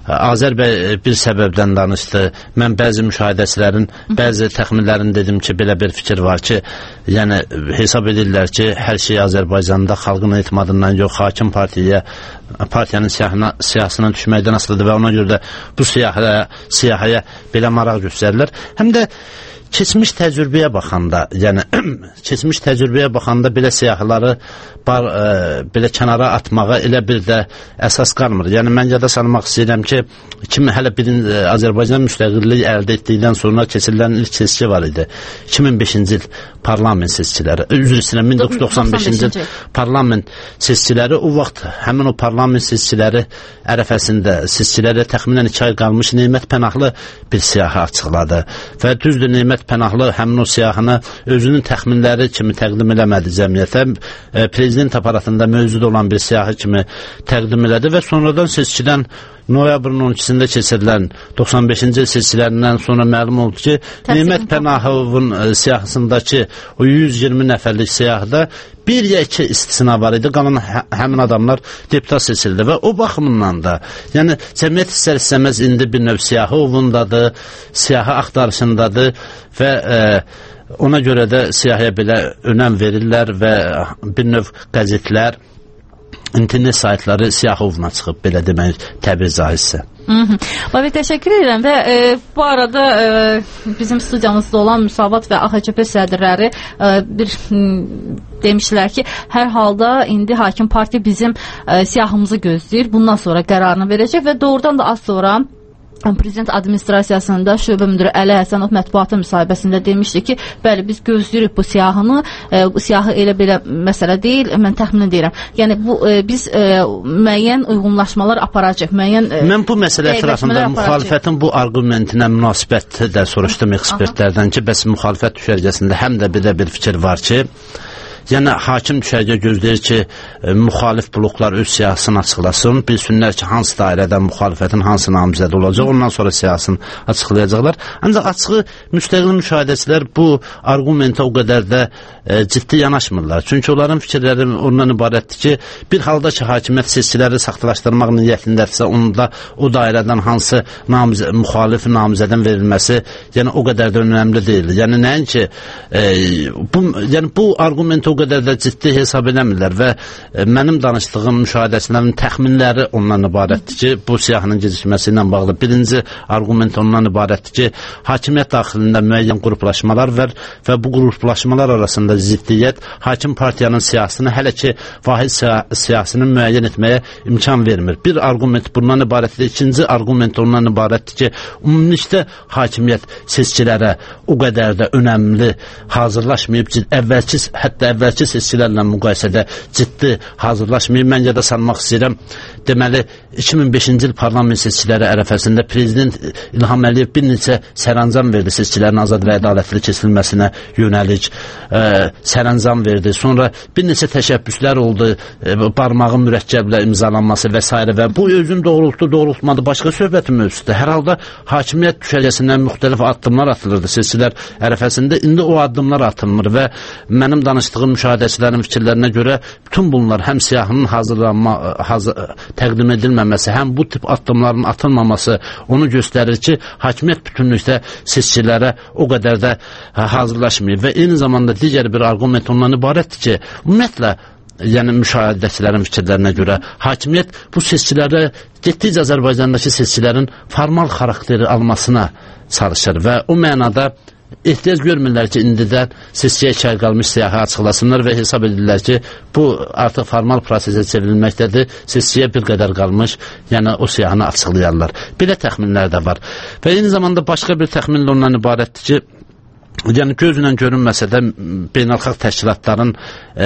Azər bəy bir səbəbdən danışdı. Mən bəzi müşahidəçilərin, bəzi təxminlərin dedim ki, belə bir fikir var ki, yəni hesab edirlər ki, hər şey Azərbaycanda xalqın etimadından yox, hakim partiyaya, partiyanın siyahına, siyasına düşməkdən asılıdır və ona görə də bu siyahıya, siyahıya belə maraq göstərirlər. Həm də keçmiş təcrübəyə baxanda, yəni keçmiş təcrübəyə baxanda belə siyahıları bar, e, belə kənara atmağa elə bir də əsas qalmır. Yəni mən yada salmaq istəyirəm ki, kimi hələ birinci Azərbaycan müstəqilliyi əldə etdikdən sonra keçirilən ilk seçki var idi. iki min beşinci il parlament seçkiləri, üzr istəyirəm, min doqquz yüz doxsan beşinci il parlament seçkiləri. O vaxt həmin o parlament seçkiləri ərəfəsində seçkilərə təxminən iki ay qalmış Nemət Pənahlı bir siyahı açıqladı və düzdür, Nemət Pənahlı həmin o siyahını özünün təxminləri kimi təqdim eləmədi cəmiyyətə, e, prezident aparatında mövcud olan bir siyahı kimi təqdim elədi və sonradan seçkidən noyabrın on ikisində keçirilən doxsan beşinci il seçkilərindən sonra məlum oldu ki, Nemət Pənahovun e, siyahısındakı o yüz iyirmi nəfərlik siyahıda bir ya iki istisna var idi, qalan hə həmin adamlar deputat seçildi və o baxımından da, yəni cəmiyyət istər istəməz indi bir növ siyahı ovundadır, siyahı axtarışındadır və e, ona görə də siyahıya belə önəm verirlər və bir növ qəzetlər, internet saytları siyahı ovuna çıxıb, belə demək təbii caizsə. Babi, təşəkkür edirəm və e, bu arada e, bizim studiyamızda olan Müsavat və A X C P sədrləri e, bir m, demişlər ki, hər halda indi hakim partiya bizim e, siyahımızı gözləyir, bundan sonra qərarını verəcək və doğrudan da az sonra Prezident administrasiyasında şöbə müdürü Əli Həsənov mətbuatı müsahibəsində demişdi ki, bəli, biz gözləyirik bu siyahını, e, bu siyahı elə belə məsələ deyil, mən təxmin edirəm. Yəni, bu, e, biz e, müəyyən uyğunlaşmalar aparacaq, müəyyən e, mən bu məsələ ətrafında müxalifətin bu argumentinə münasibət də soruşdum ekspertlərdən ki, bəs müxalifət düşərgəsində həm də belə bir fikir var ki, yəni hakim düşərgə gözləyir ki, e, müxalif bloklar öz siyasını açıqlasın, bilsinlər ki, hansı dairədən müxalifətin hansı namizədə olacaq, ondan sonra siyasını açıqlayacaqlar. Ancaq açığı müstəqil müşahidəçilər bu argumentə o qədər də e, ciddi yanaşmırlar. Çünki onların fikirləri ondan ibarətdir ki, bir halda ki, hakimiyyət seçkiləri saxtalaşdırmaq niyyətindədirsə, onda o dairədən hansı namizə, müxalif namizədən verilməsi yəni o qədər də önəmli deyil. Yəni nəinki e, bu, yəni, bu argument o qədər də ciddi hesab eləmirlər və e, mənim danışdığım müşahidəçilərin təxminləri ondan ibarətdir ki, bu siyahının gecikməsi ilə bağlı birinci argument ondan ibarətdir ki, hakimiyyət daxilində müəyyən qruplaşmalar var və bu qruplaşmalar arasında ziddiyyət hakim partiyanın siyasını hələ ki vahid siyasını müəyyən etməyə imkan vermir. Bir argument bundan ibarətdir. İkinci argument ondan ibarətdir ki, ümumilikdə hakimiyyət seçkilərə o qədər də önəmli hazırlaşmayıb, əvvəlki, hətta əvvəlki seçkilərlə müqayisədə ciddi hazırlaşmayıb. Mən yada salmaq istəyirəm, deməli iki min beşinci il parlament seçkiləri ərəfəsində Prezident İlham Əliyev bir neçə sərəncam verdi seçkilərin azad və ədalətli keçirilməsinə yönəlik e, sərəncam verdi. Sonra bir neçə təşəbbüslər oldu, e, barmağın mürəkkəblə imzalanması və s. və bu özün doğrultdu, doğrultmadı, başqa söhbətin mövzusudur. Hər halda hakimiyyət düşərgəsindən müxtəlif addımlar atılırdı seçkilər ərəfəsində. İndi o addımlar atılmır və mənim danışdığım müşahidəçilərin fikirlərinə görə bütün bunlar həm siyahının hazırlanma, hazır, təqdim edilməməsi, həm bu tip addımların atılmaması onu göstərir ki, hakimiyyət bütünlükdə seçkilərə o qədər də hazırlaşmayıb və eyni zamanda digər bir argument ondan ibarətdir ki, ümumiyyətlə, yəni müşahidəçilərin fikirlərinə görə hakimiyyət bu seçkilərə getdikcə Azərbaycandakı seçkilərin formal xarakteri almasına çalışır və o mənada ehtiyac görmürlər ki, indidən seçkiyə iki ay qalmış siyahı açıqlasınlar və hesab edirlər ki, bu artıq formal prosesə çevrilməkdədir, seçkiyə bir qədər qalmış, yəni o siyahını açıqlayarlar. Belə təxminlər də var. Və eyni zamanda başqa bir təxminlə ondan ibarətdir ki, yəni gözlə görünməsə də beynəlxalq təşkilatların e,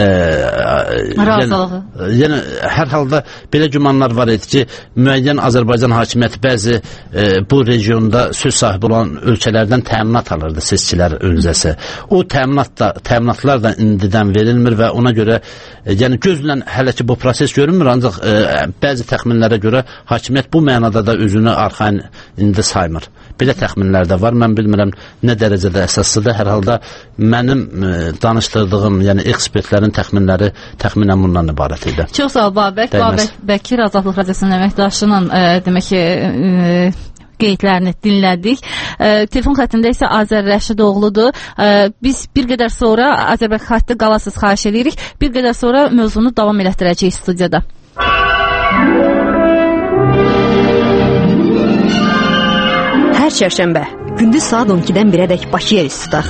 yəni, yəni hər halda belə gümanlar var idi ki, müəyyən Azərbaycan hakimiyyəti bəzi e, bu regionda söz sahibi olan ölkələrdən təminat alırdı seçkilər öncəsi. O təminat da, təminatlar da indidən verilmir və ona görə e, yəni gözlə hələ ki bu proses görünmür, ancaq e, bəzi təxminlərə görə hakimiyyət bu mənada da özünü arxayın indi saymır. Belə təxminlər də var. Mən bilmirəm nə dərəcədə əsaslı hazırda hər halda mənim ə, danışdırdığım, yəni ekspertlərin təxminləri təxminən bundan ibarət idi. Çox sağ ol Babək. Babək Bəkir, Azadlıq Radiosunun əməkdaşının ə, demək ki, ə, qeydlərini dinlədik. Ə, telefon xəttində isə Azər Rəşidoğludur. Ə, biz bir qədər sonra Azərbək xətti qalasız xahiş edirik. Bir qədər sonra mövzunu davam elətdirəcəyik studiyada. Hər çərşənbə gündüz saat on ikidən birədək Bakıya üst tutaq.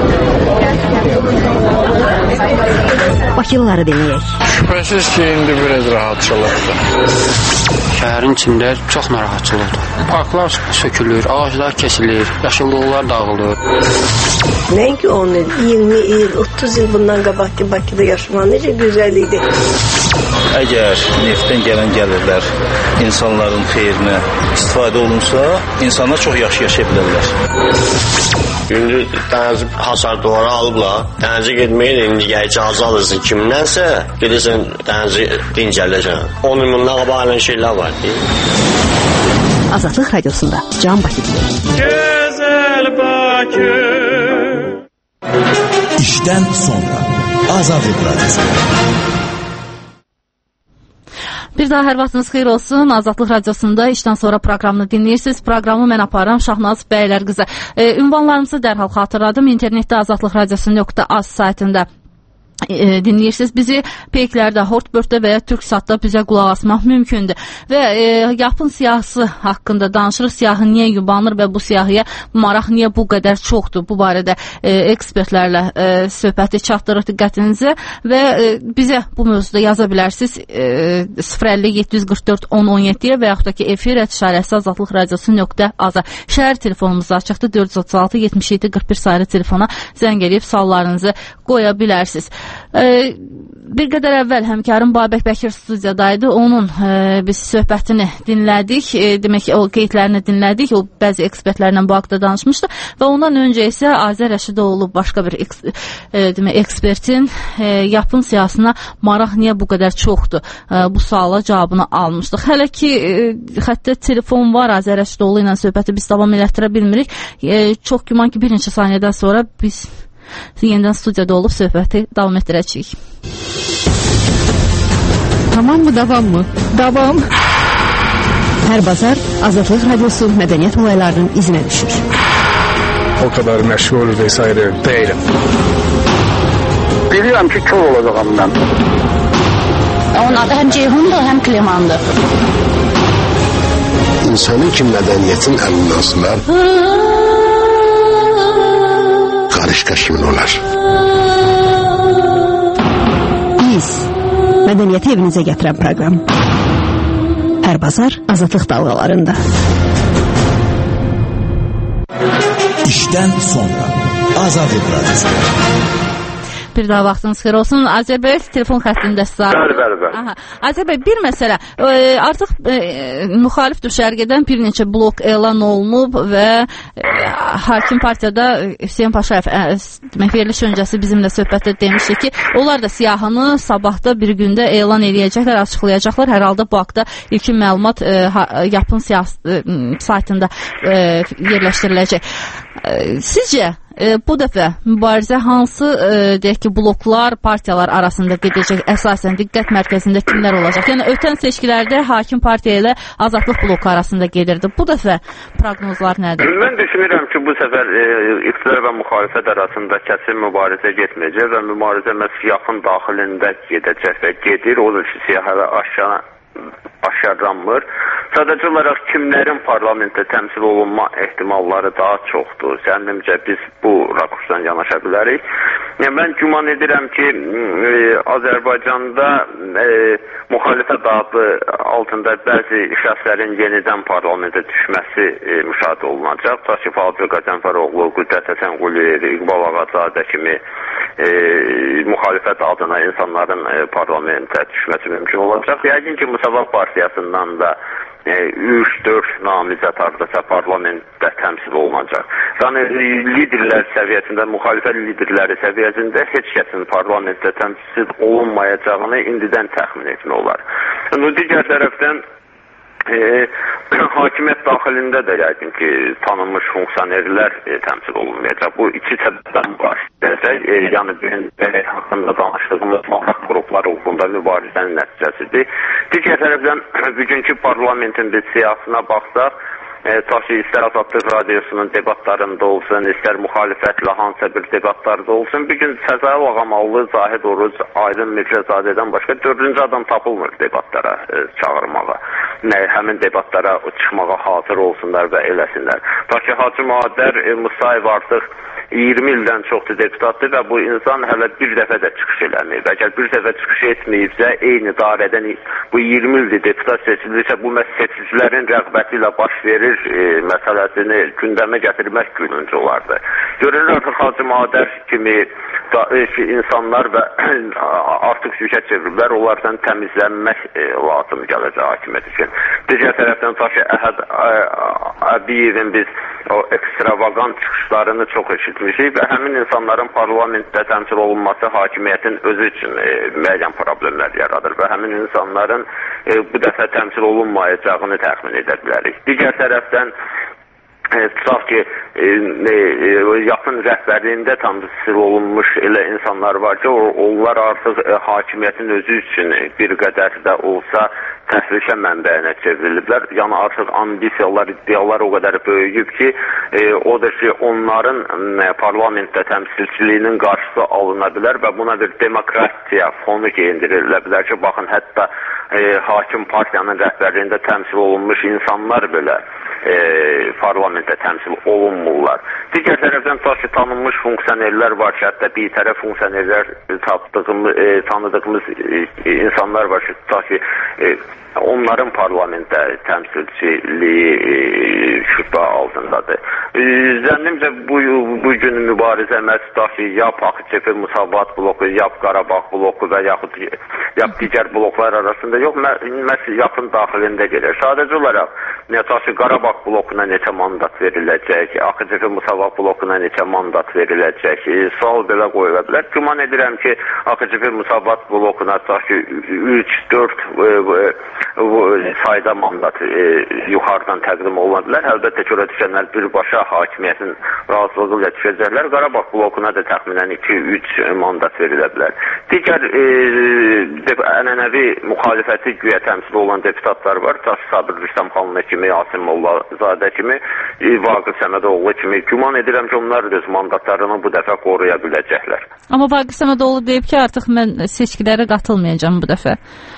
Bakılıları dinləyək. Şübhəsiz ki, indi biraz rahatçılıqdır. Şəhərin içində çox narahatçılıqdır. Parklar sökülür, ağaclar kesilir, yaşıllıqlar dağılır. Nəinki on il, iyirmi il, otuz il bundan qabaqki Bakıda yaşamaq necə gözəl idi. Əgər neftdən gələn gəlirlər insanların xeyrinə istifadə olunsa, insanlar çox yaxşı yaşaya bilərlər. İndi dənizci hasardıları alıblar. Dənizci getməyin, indi icazə alırsın kimdənsə, gedirsən dənizci dincələcəksən. on il bundan qabaq elə şeylər var. Azadlıq Radiosunda Can Bakı deyir. Gözəl Bakı. İşdən sonra Azadlıq Radiosu. Bir daha hər vaxtınız xeyir olsun. Azadlıq Radiosunda işdən sonra proqramını dinləyirsiniz. Proqramı mən aparıram Şahnaz Bəylər qızı. E, ünvanlarımızı dərhal xatırladım. İnternetdə azadlıq radiosu nöqtə az saytında E, dinləyirsiniz. Bizi peyklərdə, Hortbörtdə və ya Türksatda bizə qulaq asmaq mümkündür. Və e, yapın siyahısı haqqında danışırıq. Siyahı niyə yubanır və bu siyahıya maraq niyə bu qədər çoxdur? Bu barədə e, ekspertlərlə e, söhbəti çatdırıq diqqətinizə və e, bizə bu mövzuda yaza bilərsiniz. E, sıfır əlli yeddi yüz qırx dörd on on yeddiyə və yaxud da ki efir işarəsi azadlıq radiosu nöqtə az-a. Şəhər telefonumuz açıqdır. dörd yüz otuz altı yetmiş yeddi qırx bir sayılı telefona zəng edib suallarınızı qoya bilərsiniz. Ee, bir qədər əvvəl həmkarım Babək Bəkir studiyadaydı. Onun e, biz söhbətini dinlədik. E, demək ki, o qeydlərini dinlədik. O bəzi ekspertlərlə bu haqda danışmışdı və ondan öncə isə Azər Rəşidoğlu başqa bir eks, e, demək, ekspertin e, yapın siyasına maraq niyə bu qədər çoxdur? E, bu suala cavabını almışdıq. Hələ ki e, xəttə telefon var. Azər Rəşidoğlu ilə söhbəti biz davam elətdirə bilmirik. E, çox güman ki bir neçə saniyədən sonra biz yenidən studiyada olub söhbəti davam etdirəcəyik. Tamam mı, davam mı? Davam. Hər bazar Azadlıq Radiosu mədəniyyət olaylarının izinə düşür. O kadar məşğul vesaire değilim. Bilirəm ki, kör olacağım mən. Onun adı həm Ceyhundur, həm Klemandır. İnsanın ki, mədəniyyətin əlindən sınar, qarışqa kimin olar? Biz, mədəniyyəti evinizə gətirən proqram. Hər bazar Azadlıq dalğalarında. İşdən sonra Azadlıq Radiosu. Bir daha vaxtınız xeyir olsun. Azərbəy telefon xəttindəsə. Bəli, bəli, bəli. Aha. Azərbəy, bir məsələ. E, artıq e, müxalif düşərgədən bir neçə blok elan olunub və e, hakim partiyada Hüseyin Paşayev e, demək veriliş öncəsi bizimlə söhbətdə demişdi ki, onlar da siyahını sabahda bir gündə elan eləyəcəklər, açıqlayacaqlar. Hər halda bu haqda ilkin məlumat e, ha, yapın siyasi e, saytında e, yerləşdiriləcək. E, sizcə e, bu dəfə mübarizə hansı e, deyək ki, bloklar, partiyalar arasında gedəcək, əsasən diqqət mərkəzində kimlər olacaq? Yəni ötən seçkilərdə hakim partiya ilə Azadlıq bloku arasında gedirdi. Bu dəfə proqnozlar nədir? Mən düşünürəm ki, bu səfər e, iqtidar və müxalifət arasında kəsin mübarizə getməyəcək və mübarizə məhz yaxın daxilində gedəcək və gedir. Odur ki, siyahı aşağı aşkarlanmır. Sadəcə olaraq kimlərin parlamentdə təmsil olunma ehtimalları daha çoxdur. Zənnimcə biz bu rakursdan yanaşa bilərik. Yəni, mən güman edirəm ki, e, Azərbaycanda e, müxalifət adı altında bəzi şəxslərin yenidən parlamentə düşməsi e, müşahidə olunacaq. Taşif Hacı Qəzənfəroğlu, Qüddət Həsən Quliyev, İqbal Ağazadə kimi e, müxalifət adına insanların e, parlamentə düşməsi mümkün olacaq. Yəqin ki, Müsavat Partiyasından da üç dörd namizəd hardasa parlamentdə təmsil olunacaq. Yəni liderlər səviyyəsində, müxalifət liderləri səviyyəsində heç kəsin parlamentdə təmsil olunmayacağını indidən təxmin etmək olar. Yəni, digər tərəfdən E, hakimiyyət daxilində də yəqin ki, tanınmış funksionerlər e, təmsil olunmayacaq. Bu iki səbəbdən başlayacaq. E, yəni, bugün haqqında danışdığımız maraq qrupları uğrunda mübarizənin nəticəsidir. Digər tərəfdən, bugünkü parlamentin bir siyasına baxsaq, E, taşı istər Azadlıq Radiosunun debatlarında olsun, istər müxalifətlə hansısa bir debatlarda olsun, bir gün Səzai Ağamalı, Zahid Oruc, Aydın Mirzəcadədən başqa dördüncü adam tapılmır debatlara e, çağırmağa. Nə, həmin debatlara çıxmağa hazır olsunlar və eləsinlər. Taşı Hacı Madər e, Musayev artıq iyirmi ildən çoxdur deputatdır və bu insan hələ bir dəfə də çıxış eləməyib. Əgər bir dəfə çıxış etməyibsə, eyni dairədən bu iyirmi ildir deputat seçilirsə, bu seçicilərin rəğbəti ilə baş verir e, məsələsini gündəmə gətirmək gülüncü olardı. Görürlər artıq Hacı Madər kimi da, e, insanlar və artıq şirkət çeviriblər, onlardan təmizlənmək e, lazım gələcək hakimiyyət üçün. Digər tərəfdən Taşı Əhəd Əbiyevin biz o ekstravagant çıxışlarını çox eşitmişik və həmin insanların parlamentdə təmsil olunması hakimiyyətin özü üçün e, müəyyən problemlər yaradır və həmin insanların e, bu dəfə təmsil olunmayacağını təxmin edə bilərik. Digər tərəfdən tutaq ki, e, e, yaxın rəhbərliyində təmsil olunmuş elə insanlar var ki, onlar artıq e, hakimiyyətin özü üçün bir qədər də olsa təhlükə mənbəyinə çevriliblər. Yəni artıq ambisiyalar, iddialar o qədər böyüyüb ki, e, odur ki, onların e, parlamentdə təmsilçiliyinin qarşısı alına bilər və buna bir demokratiya fonu geyindirilə bilər ki, baxın, hətta e, hakim partiyanın rəhbərliyində təmsil olunmuş insanlar belə E, parlamentdə təmsil olunmurlar. Digər tərəfdən tutaq ki, tanınmış funksionerlər var ki, hətta bir tərəf funksionerlər tapdığımız, e, tanıdığımız e, insanlar var ki, tutaq ki, e, onların parlamentdə təmsilçiliyi e, şübhə altındadır. E, zənnimcə bu, bu gün mübarizə məhz tutaq ki, ya P A X C P Müsavat bloku, ya Qarabağ bloku və yaxud ya digər bloklar arasında yox, məhz yaxın daxilində gelir. Sadəcə olaraq nə tutaq ki, Qarabağ blokuna neçə mandat veriləcək, A X C P Müsavat blokuna neçə mandat veriləcək, e, sual belə qoyula bilər. Güman edirəm ki, A X C P Müsavat blokuna tutaq ki, üç dörd e, e, sayda mandat e, yuxarıdan təqdim oluna bilər. Əlbəttə ki, orada düşənlər birbaşa hakimiyyətin razılığı ilə düşəcəklər. Qarabağ blokuna da təxminən iki üç mandat verilə bilər. Digər e, ənənəvi müxalifəti güya təmsil olan deputatlar var. Taş Sabir Rüstəmxanlı kimi, Asim Mollazadə kimi, e, Vaqif Səmədoğlu kimi. Güman edirəm ki, onlar öz mandatlarını bu dəfə qoruya biləcəklər. Amma Vaqif Səmədoğlu deyib ki, artıq mən seçkilərə qatılmayacağım bu dəfə.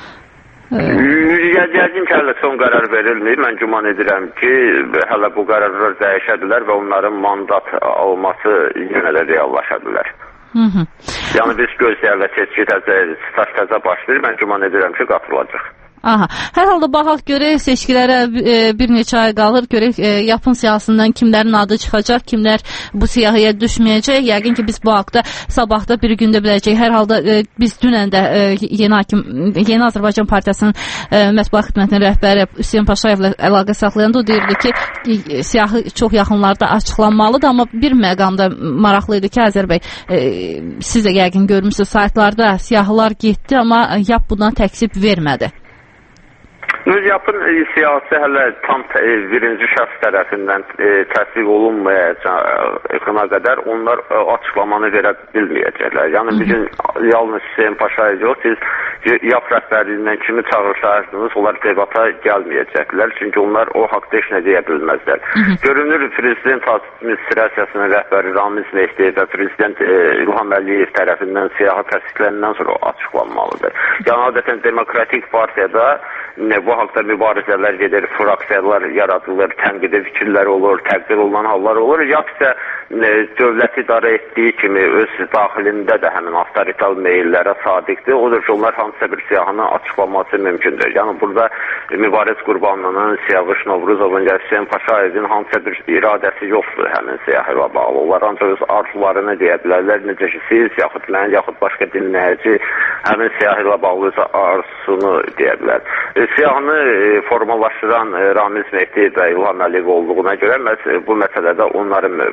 Yəqin ki, hələ son qərar verilmir. Mən güman edirəm ki, hələ bu qərarlar dəyişə bilər və onların mandat alması yenə də reallaşa bilər. Hı -hı. Yəni biz gözləyərlə seçki təzə, staj təzə başlayır. Mən güman edirəm ki, qatılacaq. Aha. Hər halda baxaq görək seçkilərə e, bir neçə ay qalır. Görək e, yapın siyasından kimlərin adı çıxacaq, kimlər bu siyahıya düşməyəcək. Yəqin ki biz bu haqda sabahda bir gündə biləcəyik. Hər halda e, biz dünən də e, yeni hakim, Yeni Azərbaycan Partiyasının e, mətbuat xidmətinin rəhbəri Hüseyn Paşayevlə əlaqə saxlayanda o deyirdi ki, e, siyahı çox yaxınlarda açıqlanmalıdır, amma bir məqamda maraqlı idi ki, Azər bəy, e, siz də yəqin görmüsünüz saytlarda siyahılar getdi, amma YAP buna təksib vermədi. YAP-ın e, siyasi hələ tam e, birinci şəxs tərəfindən e, təsdiq olunmayacağına qədər onlar e, açıqlamanı verə bilməyəcəklər. Yəni bir gün yalnız Hüseyn Paşayev yox, siz YAP rəhbərliyindən kimi çağırsarsınız, onlar debata gəlməyəcəklər. Çünki onlar o haqda heç nə deyə bilməzlər. Görünür, Prezident Administrasiyasının rəhbəri Ramiz Mehdi və Prezident e, İlham Əliyev tərəfindən siyahı təsdiqləndən sonra açıqlanmalıdır. Yəni adətən Demokratik Partiyada ne, bu haqda mübarizələr gedir, fraksiyalar yaradılır, tənqidi fikirlər olur, təqdir olunan hallar olur. YAP isə e, dövlət idarə etdiyi kimi öz daxilində də həmin avtoritar meyllərə sadiqdir. Odur ki, onlar hansısa bir siyahını açıqlaması mümkündür. Yəni burada e, Mübariz Qurbanlının, Siyavuş Novruzovun, Hüseyn Paşayevin hansısa bir iradəsi yoxdur həmin siyahı ilə bağlı. Onlar ancaq öz arzularını deyə bilərlər. Necə ki, siz, yaxud mən, yaxud başqa dinləyici həmin siyahı ilə bağlı öz arzusunu deyə bilər. E, siyahını e, formalaşdıran e, Ramiz Mehdi və İlham Əliyev olduğuna görə məs bu məsələdə onların mövqeyi əsas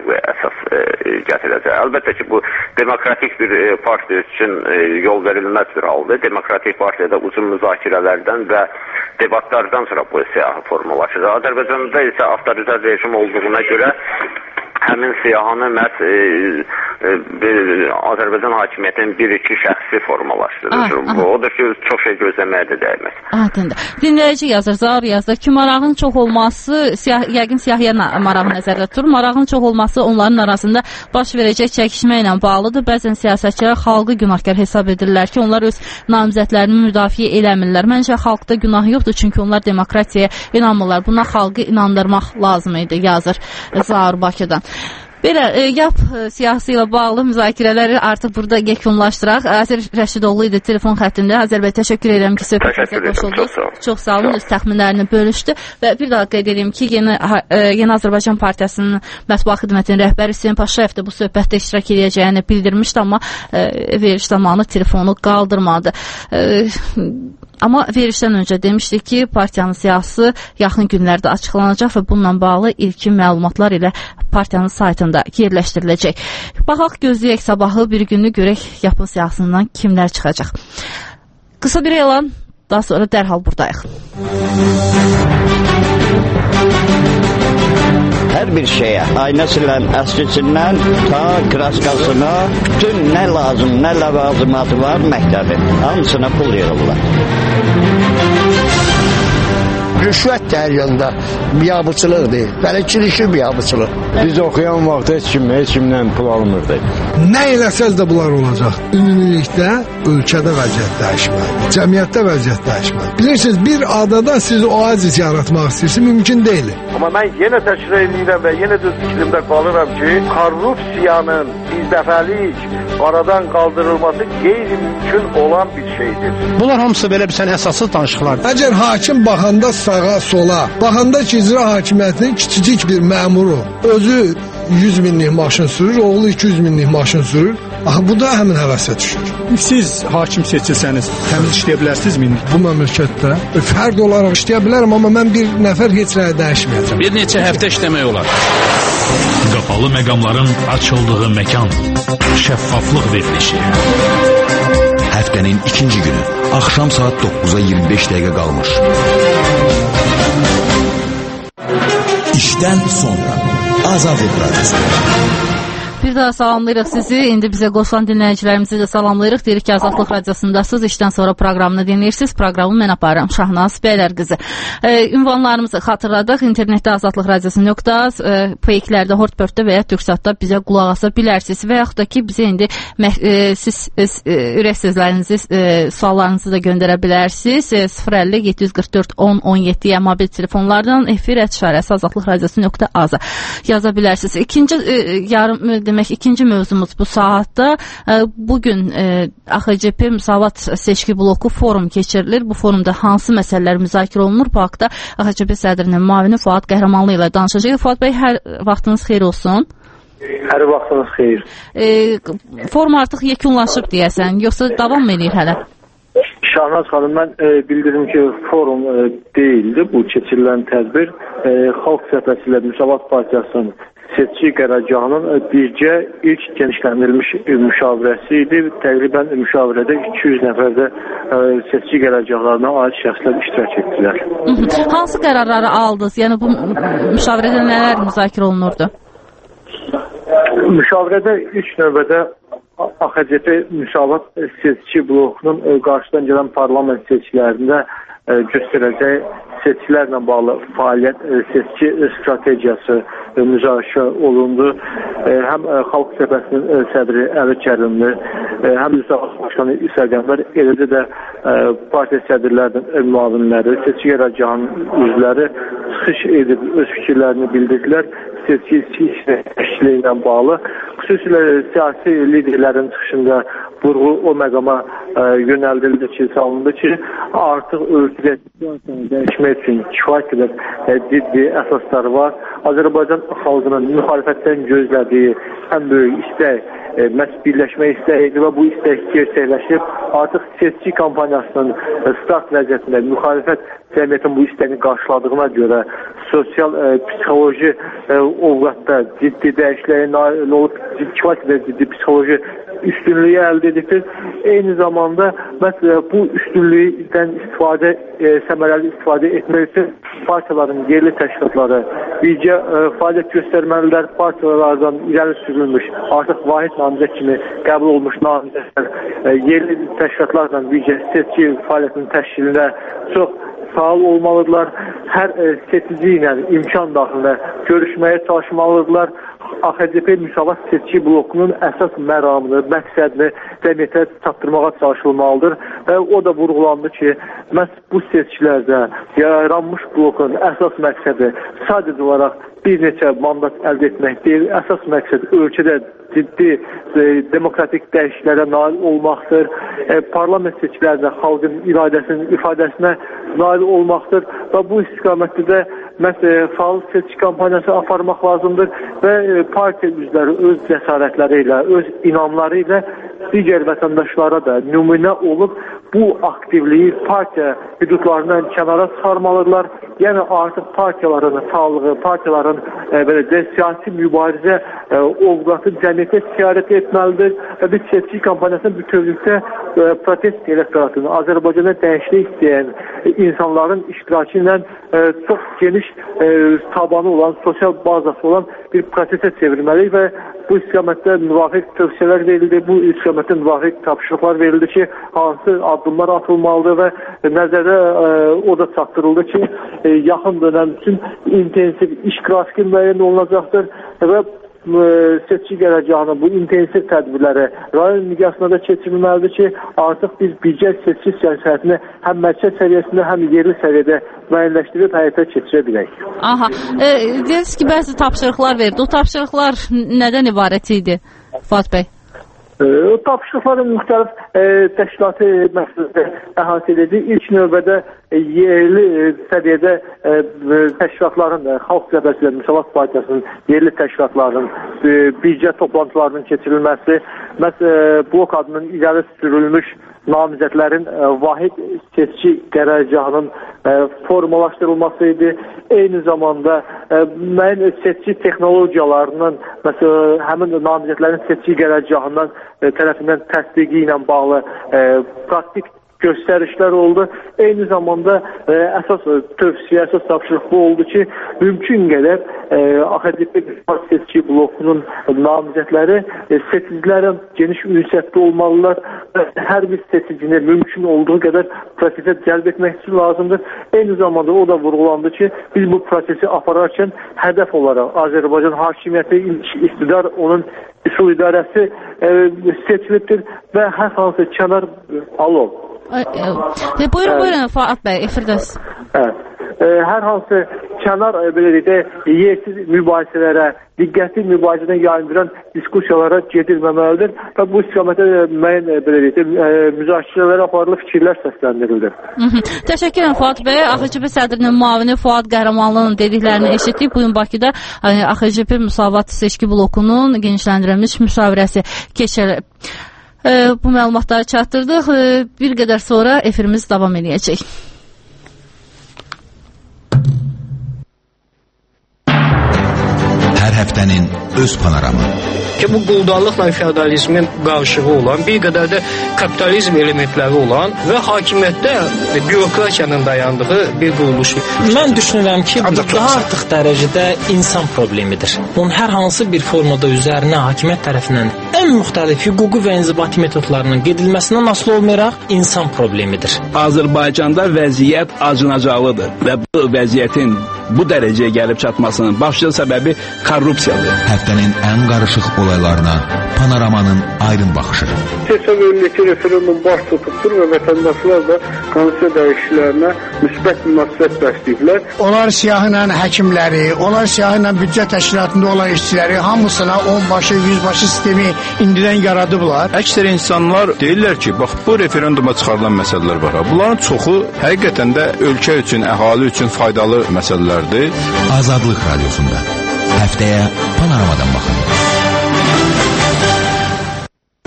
əsas e, gətirəcək. Əlbəttə ki, bu demokratik bir e, partiya üçün e, yol verilməz bir haldır. Demokratik partiyada uzun müzakirələrdən və debatlardan sonra bu siyahı formalaşır. Azərbaycanda isə avtoritar rejim olduğuna görə həmin siyahını məhz e, e, Azərbaycan hakimiyyətinin bir-iki şəxsi formalaşdırır. Bu, o da ki, çox şey gözləməyə də dəyməz. Aydındır. Dinləyici yazır, Zaur yazır ki, marağın çox olması, siyah, yəqin siyahıya marağı nəzərdə tutur. Marağın çox olması onların arasında baş verəcək çəkişmə ilə bağlıdır. Bəzən siyasətçilər xalqı günahkar hesab edirlər ki, onlar öz namizədlərini müdafiə eləmirlər. Məncə xalqda günah yoxdur, çünki onlar demokratiyaya inanmırlar. Buna xalqı inandırmaq lazım idi, yazır Zaur Bakıdan. Belə, e, yap e, siyasi ilə bağlı müzakirələri artıq burada yekunlaşdıraq. Azər Rəşidoğlu idi telefon xəttində. Azərbəy, təşəkkür edirəm ki, söhbətimizə qoşuldunuz. Çox, çox sağ olun, öz təxminlərini bölüşdü. Və bir daha qeyd edeyim ki, Yeni, e, Yeni Azərbaycan Partiyasının mətbuat xidmətinin rəhbəri Hüseyn Paşayev də bu söhbətdə iştirak edəcəyini bildirmişdi, amma e, veriş zamanı telefonu qaldırmadı. E, Amma verişdən öncə demişdik ki, partiyanın siyasi yaxın günlərdə açıqlanacaq və bununla bağlı ilkin məlumatlar ilə partiyanın saytında yerləşdiriləcək. Baxaq, gözləyək sabahı bir günü görək yapın siyasından kimlər çıxacaq. Qısa bir elan, daha sonra dərhal buradayıq. Hər bir şeyə, ayna silən əskisindən ta kraskasına, bütün nə lazım, nə ləvazimatı var məktəbin, hamısına pul yığırlar. Rüşvət də hər yanda biabıçılıqdır. Bələdçilik biabıçılıq. Biz oxuyan vaxt heç kim, heç kimdən pul almırdı. Nə eləsəz də bunlar olacaq. Ümumilikdə ölkədə vəziyyət dəyişməlidir. Cəmiyyətdə vəziyyət dəyişməlidir. Bilirsiniz, bir adada siz oazis yaratmaq istəyirsiniz, mümkün deyil. Amma mən yenə təkrar edirəm və yenə də fikrimdə qalıram ki, korrupsiyanın birdəfəlik aradan qaldırılması qeyri-mümkün olan bir şeydir. Bunlar hamısı belə bir sən əsassız danışıqlardır. Əgər hakim baxanda sağa sola, baxanda ki, icra hakimiyyətinin kiçicik bir məmuru özü yüz minlik maşın sürür, oğlu iki yüz minlik maşın sürür. Axı, bu da həmin həvəsə düşür. Siz hakim seçilsəniz, təmiz işləyə bilərsiniz mi? Bu məmləkətdə fərd olaraq işləyə bilərəm, amma mən bir nəfər heç nəyə dəyişməyəcəm. Bir neçə həftə işləmək olar. Qapalı məqamların açıldığı məkan, şəffaflıq verilişi. Həftənin ikinci günü, axşam saat dokkuza iyirmi beş dəqiqə qalmış. İşdən sonra Azadlıq Radyosu. Bir daha salamlayırıq sizi. İndi bizə qoşulan dinləyicilərimizi də salamlayırıq. Deyirik ki, Azadlıq Radiosundasınız. İşdən sonra proqramını dinləyirsiniz. Proqramı mən aparıram. Şahnaz Bəylərqızı. E, ünvanlarımızı xatırladıq. İnternetdə Azadlıq Radiosu nöqtə az, e, peyklərdə, Hortbörtdə və ya Türksatda bizə qulaq asa bilərsiniz. Və yaxud da ki, bizə indi e, siz e, ürək sözlərinizi, e, suallarınızı da göndərə bilərsiniz. E, sıfır əlli yeddi yüz qırx dörd on on yeddiyə mobil telefonlardan efir ətşarəsi Azadlıq Radiosu nöqtə az-a yaza bilərsiniz. İkinci e, yarım demək, ikinci mövzumuz bu saatda. Bugün A X C P Müsavat Seçki Bloku forum keçirilir. Bu forumda hansı məsələlər müzakirə olunur? Bu haqda A X C P sədrinin müavini Fuad Qəhrəmanlı ilə danışacaq. Fuad bəy, hər vaxtınız xeyir olsun. Hər vaxtınız xeyir. E, forum artıq yekunlaşıb deyəsən, yoxsa davam mı edir hələ? Şahnaz xanım, mən e, bildirim ki, forum e, deyildi bu keçirilən tədbir. E, Xalq Cəbhəsi ilə Müsavat Partiyasının seçki qərargahının bircə ilk genişləndirilmiş müşavirəsi idi. Təqribən müşavirədə iki yüz nəfər də seçki qərargahlarına aid şəxslər iştirak etdilər. Hı -hı. Hansı qərarları aldınız? Yəni bu müşavirədə nələr müzakirə olunurdu? Müşavirədə ilk növbədə A X C P Müsavat Seçki Blokunun qarşıdan gələn parlament seçkilərində göstərəcək seçkilərlə bağlı fəaliyyət, seçki strategiyası müzakirə olundu. Həm Xalq Cəbhəsinin sədri Əli Kərimli, həm Müsavat Başkanı İsa Qəmbər, eləcə də partiya sədrlərinin müavinləri, seçki qərargahının üzvləri çıxış edib öz fikirlərini bildirdilər. Seçki işlə ilə bağlı. Xüsusilə siyasi liderlərin çıxışında vurğu o məqama ə, yönəldildi ki, salındı ki, artıq ölkədə dəyişmək üçün kifayət qədər ciddi əsasları var. Azərbaycan xalqının müxalifətdən gözlədiyi ən böyük istək e, məhz birləşmək istəyidir və bu istək gerçəkləşib. Artıq seçki kampaniyasının start vəziyyətində müxalifət cəmiyyətin bu istəyini qarşıladığına görə sosial, e, psixoloji e, ovqatda ciddi dəyişikliyə nail olub, kifayət qədər ciddi psixoloji üstünlüyü əldə edibdir. Eyni zamanda məsələn bu üstünlükdən istifadə, e, səmərəli istifadə etmək üçün partiyaların yerli təşkilatları bircə e, fəaliyyət göstərməlidir. Partiyalardan irəli sürülmüş, artıq vahid namizəd kimi qəbul olmuş namizədlər e, yerli təşkilatlarla bircə seçki fəaliyyətinin təşkilində çox faal olmalıdırlar. Hər e, seçici ilə imkan daxilində görüşməyə çalışmalıdırlar. A X C P Müsavat seçki blokunun əsas məramını, məqsədini cəmiyyətə çatdırmağa çalışılmalıdır və o da vurğulandı ki, məhz bu seçkilərdə yaranmış blokun əsas məqsədi sadəcə olaraq bir neçə mandat əldə etmək deyil, əsas məqsəd ölkədə ciddi e, demokratik dəyişikliklərə nail olmaqdır. E, parlament seçkilərində xalqın iradəsinin ifadəsinə nail olmaqdır və bu istiqamətdə də məsələn, faal seçki kampaniyası aparmaq lazımdır və e, partiya üzvləri öz cəsarətləri ilə, öz inamları ilə digər vətəndaşlara da nümunə olub bu aktivliyi partiya hüdudlarından kənara çıxarmalıdırlar. Yəni artıq partiyaların sağlığı, partiyaların e, belə də siyasi mübarizə e, ovqatı cəmiyyətə siyarət etməlidir və biz seçki kampaniyasının bütövlükdə e, protest elektoratını, Azərbaycana dəyişiklik istəyən e, insanların iştirakı ilə e, çox geniş e, tabanı olan, sosial bazası olan bir prosesə çevirməliyik və bu istiqamətdə müvafiq tövsiyələr verildi, bu istiqamətdə müvafiq tapşırıqlar verildi ki, hansı addımlar atılmalıdır və nəzərdə e, o da çatdırıldı ki, e, yaxın dönəm üçün intensiv iş qrafiki müəyyən olunacaqdır və e, seçki qərargahının bu intensiv tədbirləri rayon miqyasında da keçirilməlidir ki, artıq biz birgə seçki siyasətini həm mərkəz səviyyəsində, həm yerli səviyyədə müəyyənləşdirib həyata keçirə bilək. Aha, e, dediniz ki, bəzi tapşırıqlar verdi. O tapşırıqlar nədən ibarət idi, Fuad bəy? E, o tapşırıqların müxtəlif e, təşkilatı məsələdə əhatə edildi. İlk növbədə e, yerli e, səviyyədə e, təşkilatların, e, Xalq Cəbhəsi və Müsavat Partiyasının yerli təşkilatlarının e, birgə toplantılarının keçirilməsi, məs e, blok adının irəli sürülmüş namizədlərin e, vahid seçki qərargahının e, formalaşdırılması idi. Eyni zamanda e, müəyyən seçki texnologiyalarının, məsələn, həmin namizədlərin seçki qərargahından e, tərəfindən təsdiqi ilə bağlı e, praktik göstərişlər oldu. Eyni zamanda e, əsas tövsiyə, əsas tapşırıq bu oldu ki, mümkün qədər e, A X C P seçki blokunun namizədləri e, seçicilərin geniş ünsiyyətdə olmalılar və hər bir seçicini mümkün olduğu qədər prosesə cəlb etmək üçün lazımdır. Eyni zamanda o da vurğulandı ki, biz bu prosesi apararkən hədəf olaraq Azərbaycan hakimiyyəti, iqtidar, onun üsul idarəsi e, seçilibdir və hər hansı kənar alo. E, buyurun, buyurun Fuad bəy, efirdəs. Evet. E, hər hansı kənar e, belə deyək, yersiz mübahisələrə, diqqətli mübahisədən yayındıran diskussiyalara gedilməməlidir və bu istiqamətdə müəyyən e, belə deyək, e, müzakirələrə aparılıb fikirlər səsləndirildi. Təşəkkürəm Fuad bəy. A X C P sədrinin müavini Fuad Qəhrəmanlının dediklərini eşitdik. Bugün Bakıda A X C P Müsavat seçki blokunun genişləndirilmiş müşavirəsi keçirilib. E, bu məlumatları çatdırdıq. E, bir qədər sonra efirimiz davam edəcək. Hər həftənin öz panoramı. Ki bu quldarlıqla feodalizmin qarışığı olan, bir qədər də kapitalizm elementləri olan və hakimiyyətdə bürokratiyanın dayandığı bir quruluşu. Mən düşünürəm ki, bu daha artıq dərəcədə insan problemidir. Bunun hər hansı bir formada üzərinə hakimiyyət tərəfindən ən müxtəlif hüquqi və inzibati metodlarının gedilməsindən asılı olmayaraq insan problemidir. Azərbaycanda vəziyyət acınacaqlıdır və bu vəziyyətin bu dərəcəyə gəlib çatmasının başlıca səbəbi korrupsiyadır. Həftənin ən qarışıq olaylarına Panoramanın aydın baxışı. Hesab edilir ki, referendum baş tutubdur və vətəndaşlar da konstitusiya dəyişikliklərinə müsbət münasibət bəsləyiblər. Onlar siyahıyla həkimləri, onlar siyahıyla büdcə təşkilatında olan işçiləri hamısına onbaşı, yüzbaşı sistemi indidən yaradıblar. Əksər insanlar deyirlər ki, bax bu referenduma çıxarılan məsələlər var. Bunların çoxu həqiqətən də ölkə üçün, əhali üçün faydalı məsələlərdir. Azadlıq Radiosunda həftəyə Panoramadan baxın.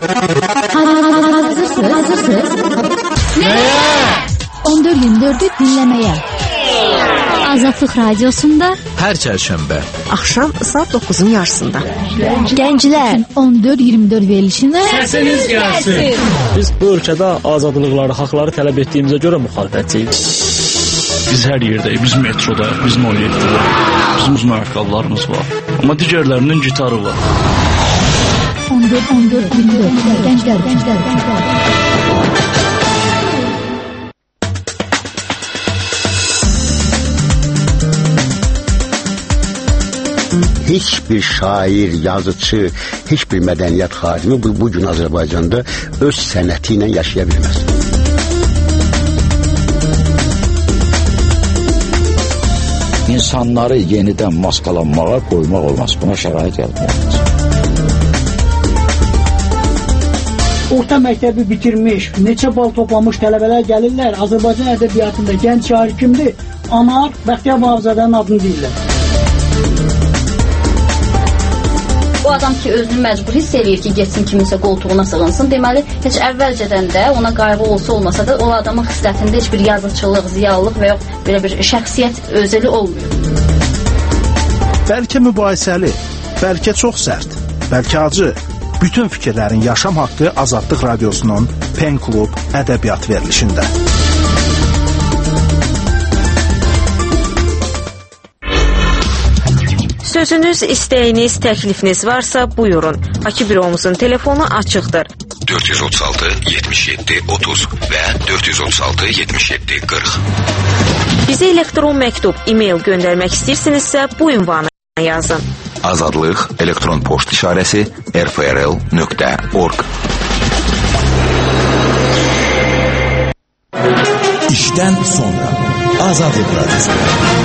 Hazırsınız? Hazırsınız? Nəyə? on dörd iyirmi dördü dinləməyə. Azadlıq Radiosunda hər çərşənbə axşam saat doqquzun yarısında. Gənclər on dörd iyirmi dörd verilişində səsiniz gəlsin. Biz bu ölkədə azadlıqları, haqları tələb etdiyimizə görə müxalifətçiyik. Biz hər yerdəyik, biz metrodayıq, biz nol yeddidə. Bizim uzun ayaqqabılarımız var. Amma digərlərinin gitarı var. on dörd on dörd iyirmi dörd Gənclər, gənclər, gənclər. Heç bir şair, yazıcı, heç bir mədəniyyət xadimi bu, bu gün Azərbaycanda öz sənəti ilə yaşaya bilməz. İnsanları yenidən maskalanmağa qoymaq olmaz. Buna şərait yaratmaq. Orta məktəbi bitirmiş, neçə bal toplamış tələbələr gəlirlər. Azərbaycan ədəbiyyatında gənc şair kimdir? Anar Bəxtiyar Vahabzadənin adını deyirlər. O adam ki, özünü məcbur hiss eləyir ki, getsin kiminsə qoltuğuna sığınsın. Deməli, heç əvvəlcədən də ona qayğı olsa olmasa da o adamın xislətində heç bir yazıçılıq, ziyalılıq və yox belə bir şəxsiyyət özəli olmuyor. Bəlkə mübahisəli, bəlkə çox sərt, bəlkə acı. Bütün fikirlərin yaşam haqqı Azadlıq Radiosunun Pen Klub ədəbiyyat verilişində. Sözünüz, istəyiniz, təklifiniz varsa buyurun. Bakı büromuzun telefonu açıqdır. dörd yüz otuz altı yetmiş yeddi otuz və dörd yüz otuz altı yetmiş yeddi qırx. Bizə elektron məktub, e-mail göndərmək istəyirsinizsə bu ünvana yazın. Azadlıq elektron poçt işarəsi r f r l nöqtə org. İşdən sonra Azadlıq Radiosu.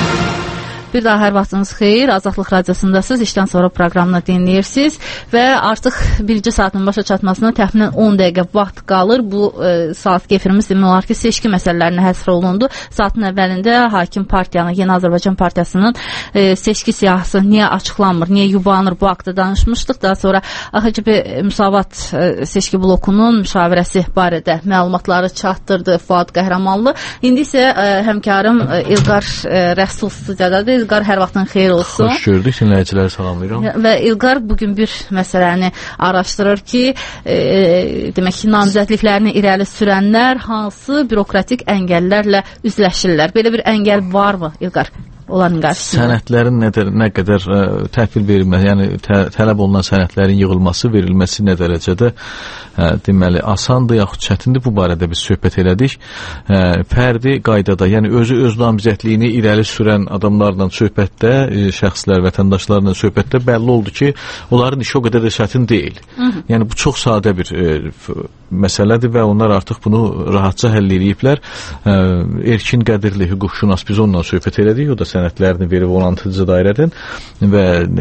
Bir daha hər vaxtınız xeyir. Azadlıq Radiosundasınız. İşdən sonra proqramını dinləyirsiniz və artıq birinci saatın başa çatmasına təxminən on dəqiqə vaxt qalır. Bu e, saat efirimiz demək olar ki, seçki məsələlərinə həsr olundu. Saatın əvvəlində hakim partiyanın, Yeni Azərbaycan Partiyasının e, seçki siyahısı niyə açıqlanmır, niyə yubanır bu haqda danışmışdıq. Daha sonra A X C B Müsavat e, seçki blokunun müşavirəsi barədə məlumatları çatdırdı Fuad Qəhrəmanlı. İndi isə e, həmkarım e, İlqar e, Rəsul studiyadadır. İlqar, hər vaxtın xeyir olsun. Xoş gördük, dinləyiciləri salamlayıram. Və İlqar bugün bir məsələni araşdırır ki, e, demək ki, namizədliklərini irəli sürənlər hansı bürokratik əngəllərlə üzləşirlər? Belə bir əngəl varmı, İlqar? Onların qarşısında. Sənədlərin nə, nə qədər ə, təhvil verilməsi, yəni tə, tələb olunan sənədlərin yığılması, verilməsi nə dərəcədə ə, deməli asandır yaxud çətindir, bu barədə biz söhbət elədik. Ə, fərdi qaydada, yəni özü öz namizədliyini irəli sürən adamlarla söhbətdə, ə, şəxslər, vətəndaşlarla söhbətdə bəlli oldu ki, onların işi o qədər də çətin deyil. Hı -hı. Yəni bu çox sadə bir ə, məsələdir və onlar artıq bunu rahatca həll ediblər. Ə, Erkin Qədirli hüquqşünas biz onunla söhbət elədik, o da sənədlərini verib on altıncı dairədən və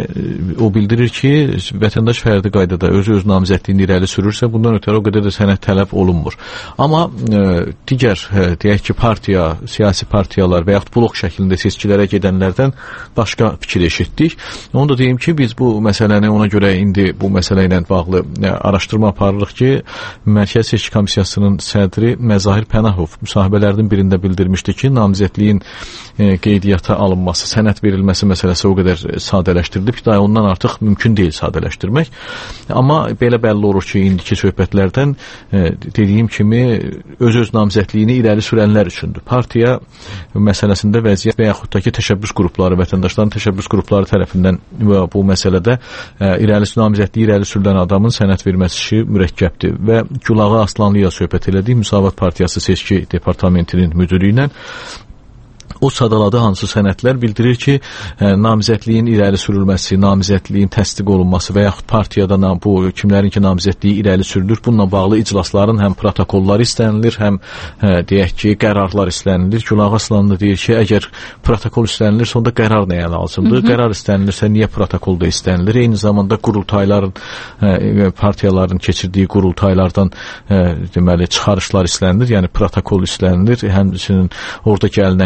o bildirir ki, vətəndaş fərdi qaydada özü öz namizədliyini irəli sürürsə, bundan ötəri o qədər də sənəd tələb olunmur. Amma e, digər, e, deyək ki, partiya, siyasi partiyalar və yaxud blok şəklində seçkilərə gedənlərdən başqa fikir eşitdik. Onu da deyim ki, biz bu məsələni ona görə indi bu məsələ ilə bağlı e, araşdırma aparırıq ki, Mərkəzi Seçki Komissiyasının sədri Məzahir Pənahov müsahibələrinin birində bildirmişdi ki, namizədliyin e, qeydiyyata alınması, sənəd verilməsi məsələsi o qədər sadələşdirilib ki, daha ondan artıq mümkün deyil sadələşdirmək. Amma belə bəlli olur ki, indiki söhbətlərdən e, dediyim kimi öz-öz namizədliyini irəli sürənlər üçündür. Partiya məsələsində vəziyyət və yaxud da ki, təşəbbüs qrupları, vətəndaşların təşəbbüs qrupları tərəfindən bu məsələdə e, irəli namizədliyi irəli sürülən adamın sənəd verməsi işi mürəkkəbdir və Gülağa Aslanlıya söhbət elədik, Müsavat Partiyası seçki departamentinin müdürü ilə. O sadaladığı hansı sənədlər bildirir ki, ə, namizədliyin irəli sürülməsi, namizədliyin təsdiq olunması və yaxud partiyada bu kimlərin ki, namizədliyi irəli sürülür, bununla bağlı iclasların həm protokolları istənilir, həm ə, deyək ki, qərarlar istənilir. Gülağa Aslanlı deyir ki, əgər protokol istənilirsə, onda qərar nəyə lazımdır? Hı -hı. Qərar istənilirsə, niyə protokolda istənilir? Eyni zamanda qurultayların, ə, partiyaların keçirdiyi qurultaylardan ə, deməli, çıxarışlar istənilir, yəni protokol istənilir, həmçinin orada gəlinən qərar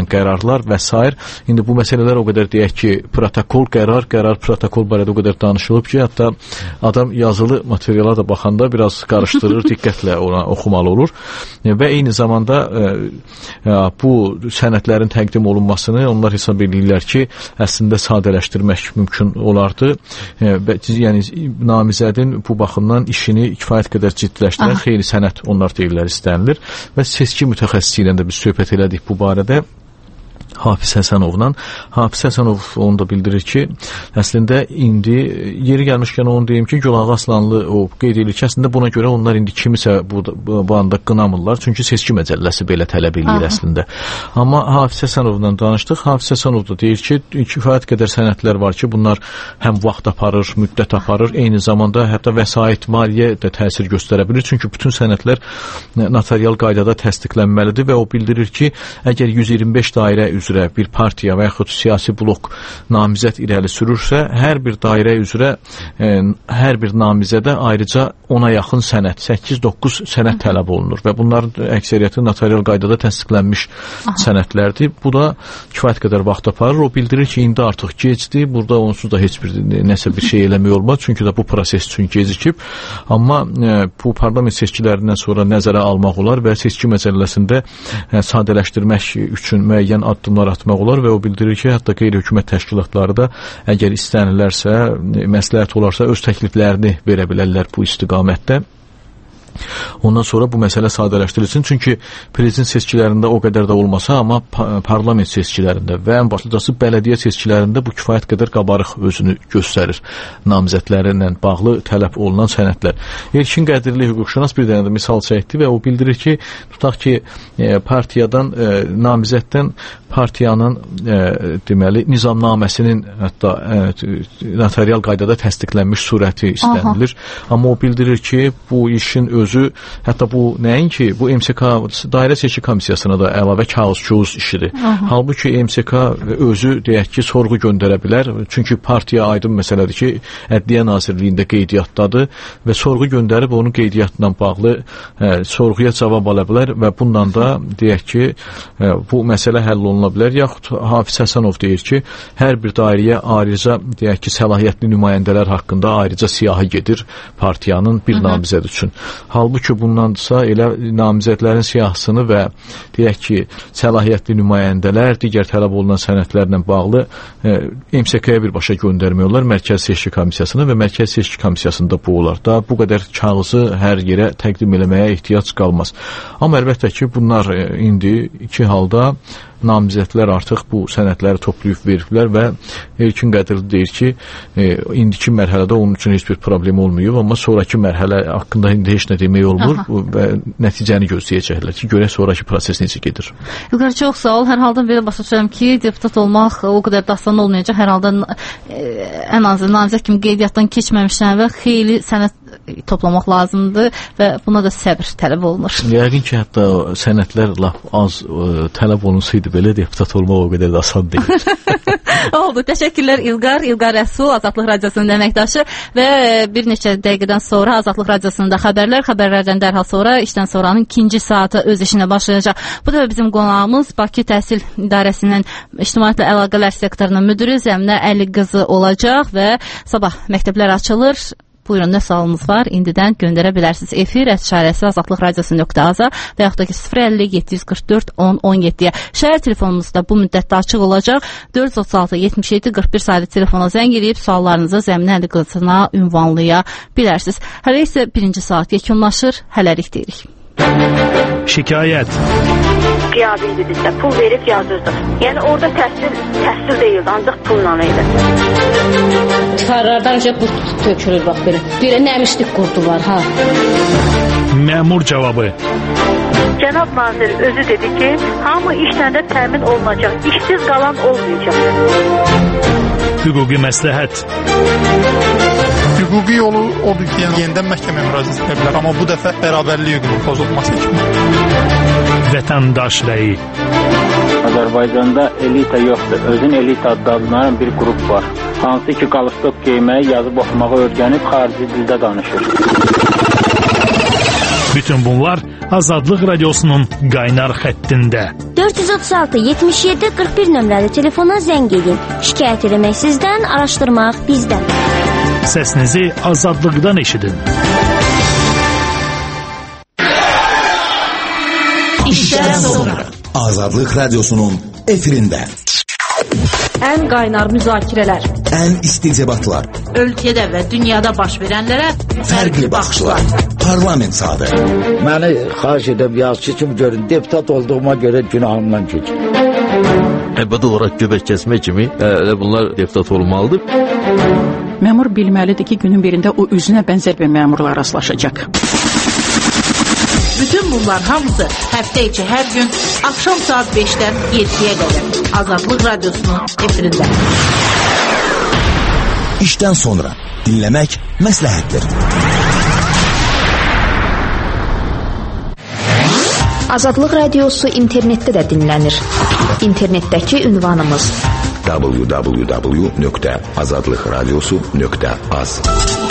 qanunlar və s. İndi bu məsələlər o qədər deyək ki, protokol, qərar, qərar, protokol barədə o qədər danışılıb ki, hətta adam yazılı materiala da baxanda biraz qarışdırır, diqqətlə ona oxumalı olur və eyni zamanda ə, ə, bu sənədlərin təqdim olunmasını onlar hesab edirlər ki, əslində sadələşdirmək mümkün olardı. Ə, və, yəni namizədin bu baxımdan işini kifayət qədər ciddiləşdirən Aha. xeyli sənəd onlar deyirlər istənilir və seçki mütəxəssisi ilə də biz söhbət elədik bu barədə. Hafiz Həsənovla. Hafiz Həsənov onu da bildirir ki, əslində indi yeri gəlmişkən onu deyim ki, Gülağa Aslanlı o qeyd edir ki, əslində buna görə onlar indi kimisə bu, bu anda qınamırlar. Çünki seçki məcəlləsi belə tələb edir əslində. Amma Hafiz Həsənovla danışdıq. Hafiz Həsənov da deyir ki, kifayət qədər sənədlər var ki, bunlar həm vaxt aparır, müddət aparır, eyni zamanda hətta vəsait maliyyə də təsir göstərə bilir. Çünki bütün sənədlər notarial qaydada təsdiqlənməlidir və o bildirir ki, əgər yüz iyirmi beş dairə üzrə bir partiya və yaxud siyasi blok namizəd irəli sürürsə, hər bir dairə üzrə e, hər bir namizədə ayrıca ona yaxın sənəd, səkkiz doqquz sənəd tələb olunur və bunların əksəriyyəti notarial qaydada təsdiqlənmiş Aha. sənədlərdir. Bu da kifayət qədər vaxt aparır. O bildirir ki, indi artıq gecdir. Burada onsuz da heç bir nəsə bir şey eləmək olmaz. Çünki də bu proses üçün gecikib. Amma e, bu parlament seçkilərindən sonra nəzərə almaq olar və seçki məcəlləsində e, sadələşdirmək üçün müəyyən addımlar atmaq olar və o bildirir ki, hətta qeyri-hökumət təşkilatları da əgər istənirlərsə, məsləhət olarsa öz təkliflərini verə bilərlər bu istiqamətdə. Ondan sonra bu məsələ sadələşdirilsin. Çünki prezident seçkilərində o qədər də olmasa, amma parlament seçkilərində və ən başlıcası bələdiyyə seçkilərində bu kifayət qədər qabarıq özünü göstərir. Namizədlərlə bağlı tələb olunan sənədlər. Elkin Qədirli hüquqşünas bir dənə də misal çəkdi və o bildirir ki, tutaq ki, partiyadan, namizəddən partiyanın e, deməli nizamnaməsinin hətta e, notarial qaydada təsdiqlənmiş surəti istənilir. Aha. Amma o bildirir ki, bu işin özü, hətta bu nəinki, bu M S K dairə seçki komissiyasına da əlavə kağız-küğüz işidir. Aha. Halbuki M S K özü deyək ki, sorğu göndərə bilər. Çünki partiya aydın məsələdir ki, Ədliyyə Nazirliyində qeydiyyatdadır və sorğu göndərib onun qeydiyyatla bağlı e, sorğuya cavab ala bilər və bundan da deyək ki, e, bu məsələ həll olunur. Bilər. Yaxud Hafiz Həsənov deyir ki, hər bir dairəyə ayrıca deyək ki, səlahiyyətli nümayəndələr haqqında ayrıca siyahı gedir partiyanın bir Hı -hı. namizəd üçün. Halbuki bundansa elə namizədlərin siyahısını və deyək ki, səlahiyyətli nümayəndələr, digər tələb olunan sənədlərlə bağlı e, M S K-yə birbaşa göndərmək olar, Mərkəzi Seçki Komissiyasına və Mərkəzi Seçki Komissiyasında bu olar. Da bu qədər kağızı hər yerə təqdim eləməyə ehtiyac qalmaz. Amma əlbəttə ki, bunlar e, indi iki halda namizədlər artıq bu sənədləri toplayıb veriblər və Elkin Qədirli deyir ki, e, indiki mərhələdə onun üçün heç bir problem olmuyor, amma sonraki mərhələ haqqında indi heç nə demək olmur Aha. və nəticəni gözləyəcəklər ki, görək sonraki proses necə gedir. İlqar, çox sağ ol. Hər halda belə başa düşürəm ki, deputat olmaq o qədər də asan olmayacaq. Hər halda e, ən azı namizəd kimi qeydiyyatdan keçməmişdən və xeyli sənəd toplamaq lazımdır və buna da səbr tələb olunur. Yəqin ki, hətta sənədlər lap az ə, tələb olunsaydı belə deputat olmaq o qədər də asan deyil. Oldu. Təşəkkürlər İlqar. İlqar Rəsul, Azadlıq Radiosunun əməkdaşı və bir neçə dəqiqədən sonra Azadlıq Radiosunda xəbərlər, xəbərlərdən dərhal sonra işdən sonranın ikinci saatı öz işinə başlayacaq. Bu da bizim qonağımız Bakı Təhsil İdarəsinin İctimaiyyətlə Əlaqələr sektorunun müdürü Zəminə Əli qızı olacaq və sabah məktəblər açılır. Buyurun, nə sualınız var? İndidən göndərə bilərsiniz. Efir əşarəsi azadlıq radiosu nöqtə az və yaxud da ki sıfır əlli yeddi yüz qırx dörd on on yeddiyə. Şəhər telefonumuz da bu müddətdə açıq olacaq. dörd yüz otuz altı yetmiş yeddi qırx bir sayılı telefona zəng edib suallarınızı Zəminə Əli qızına ünvanlaya bilərsiniz. Hələ isə birinci saat yekunlaşır. Hələlik deyirik. Şikayət. Qiyabildi bizdə. Pul verib yazırdıq. Yəni orada təhsil, təhsil deyildi, ancaq pulla idi. Çıxarlardan önce bu tökülür bax belə. Deyirə nəmişlik qurdular ha. Məmur cavabı. Cənab nazir özü dedi ki, hamı işlə də təmin olunacaq. İşsiz qalan olmayacaq. Hüquqi məsləhət. Hüquqi yolu odur ki, yəni yenidən məhkəməyə müraciət edə bilər, amma bu dəfə bərabərlik hüququnun pozulması kimi. Vətəndaş rəyi. Azərbaycanda elita yoxdur. Özün elita adlanan bir qrup var. Hansı ki, qalstok geyməyi, yazıb oxumağı öyrənib xarici dildə danışır. Bütün bunlar Azadlıq Radiosunun qaynar xəttində. dörd yüz otuz altı yetmiş yeddi qırx bir nömrəli telefona zəng edin. Şikayət etmək sizdən, araşdırmaq bizdən. Səsinizi Azadlıqdan eşidin. İşdən sonra. Azadlıq Radiosunun efirində. Ən qaynar müzakirələr, ən isti debatlar, ölkədə və dünyada baş verənlərə fərqli baxışlar, parlament saatı. Məni xahiş edəm yazıcı kimi görün, deputat olduğuma görə günahımdan keçin. Əbədi olaraq göbək kəsmək kimi elə bunlar deputat olmalıdır. Məmur bilməlidir ki, günün birində o üzünə bənzər bir məmurla rastlaşacaq. Bütün bunlar hamısı həftə içi hər gün axşam saat beşdən yeddiyə qədər Azadlıq Radiosunun efirində. İşdən sonra dinləmək məsləhətdir. Azadlıq Radiosu internetdə də dinlənir. İnternetdəki ünvanımız w w w nöqtə azadlıqradiosu nöqtə az.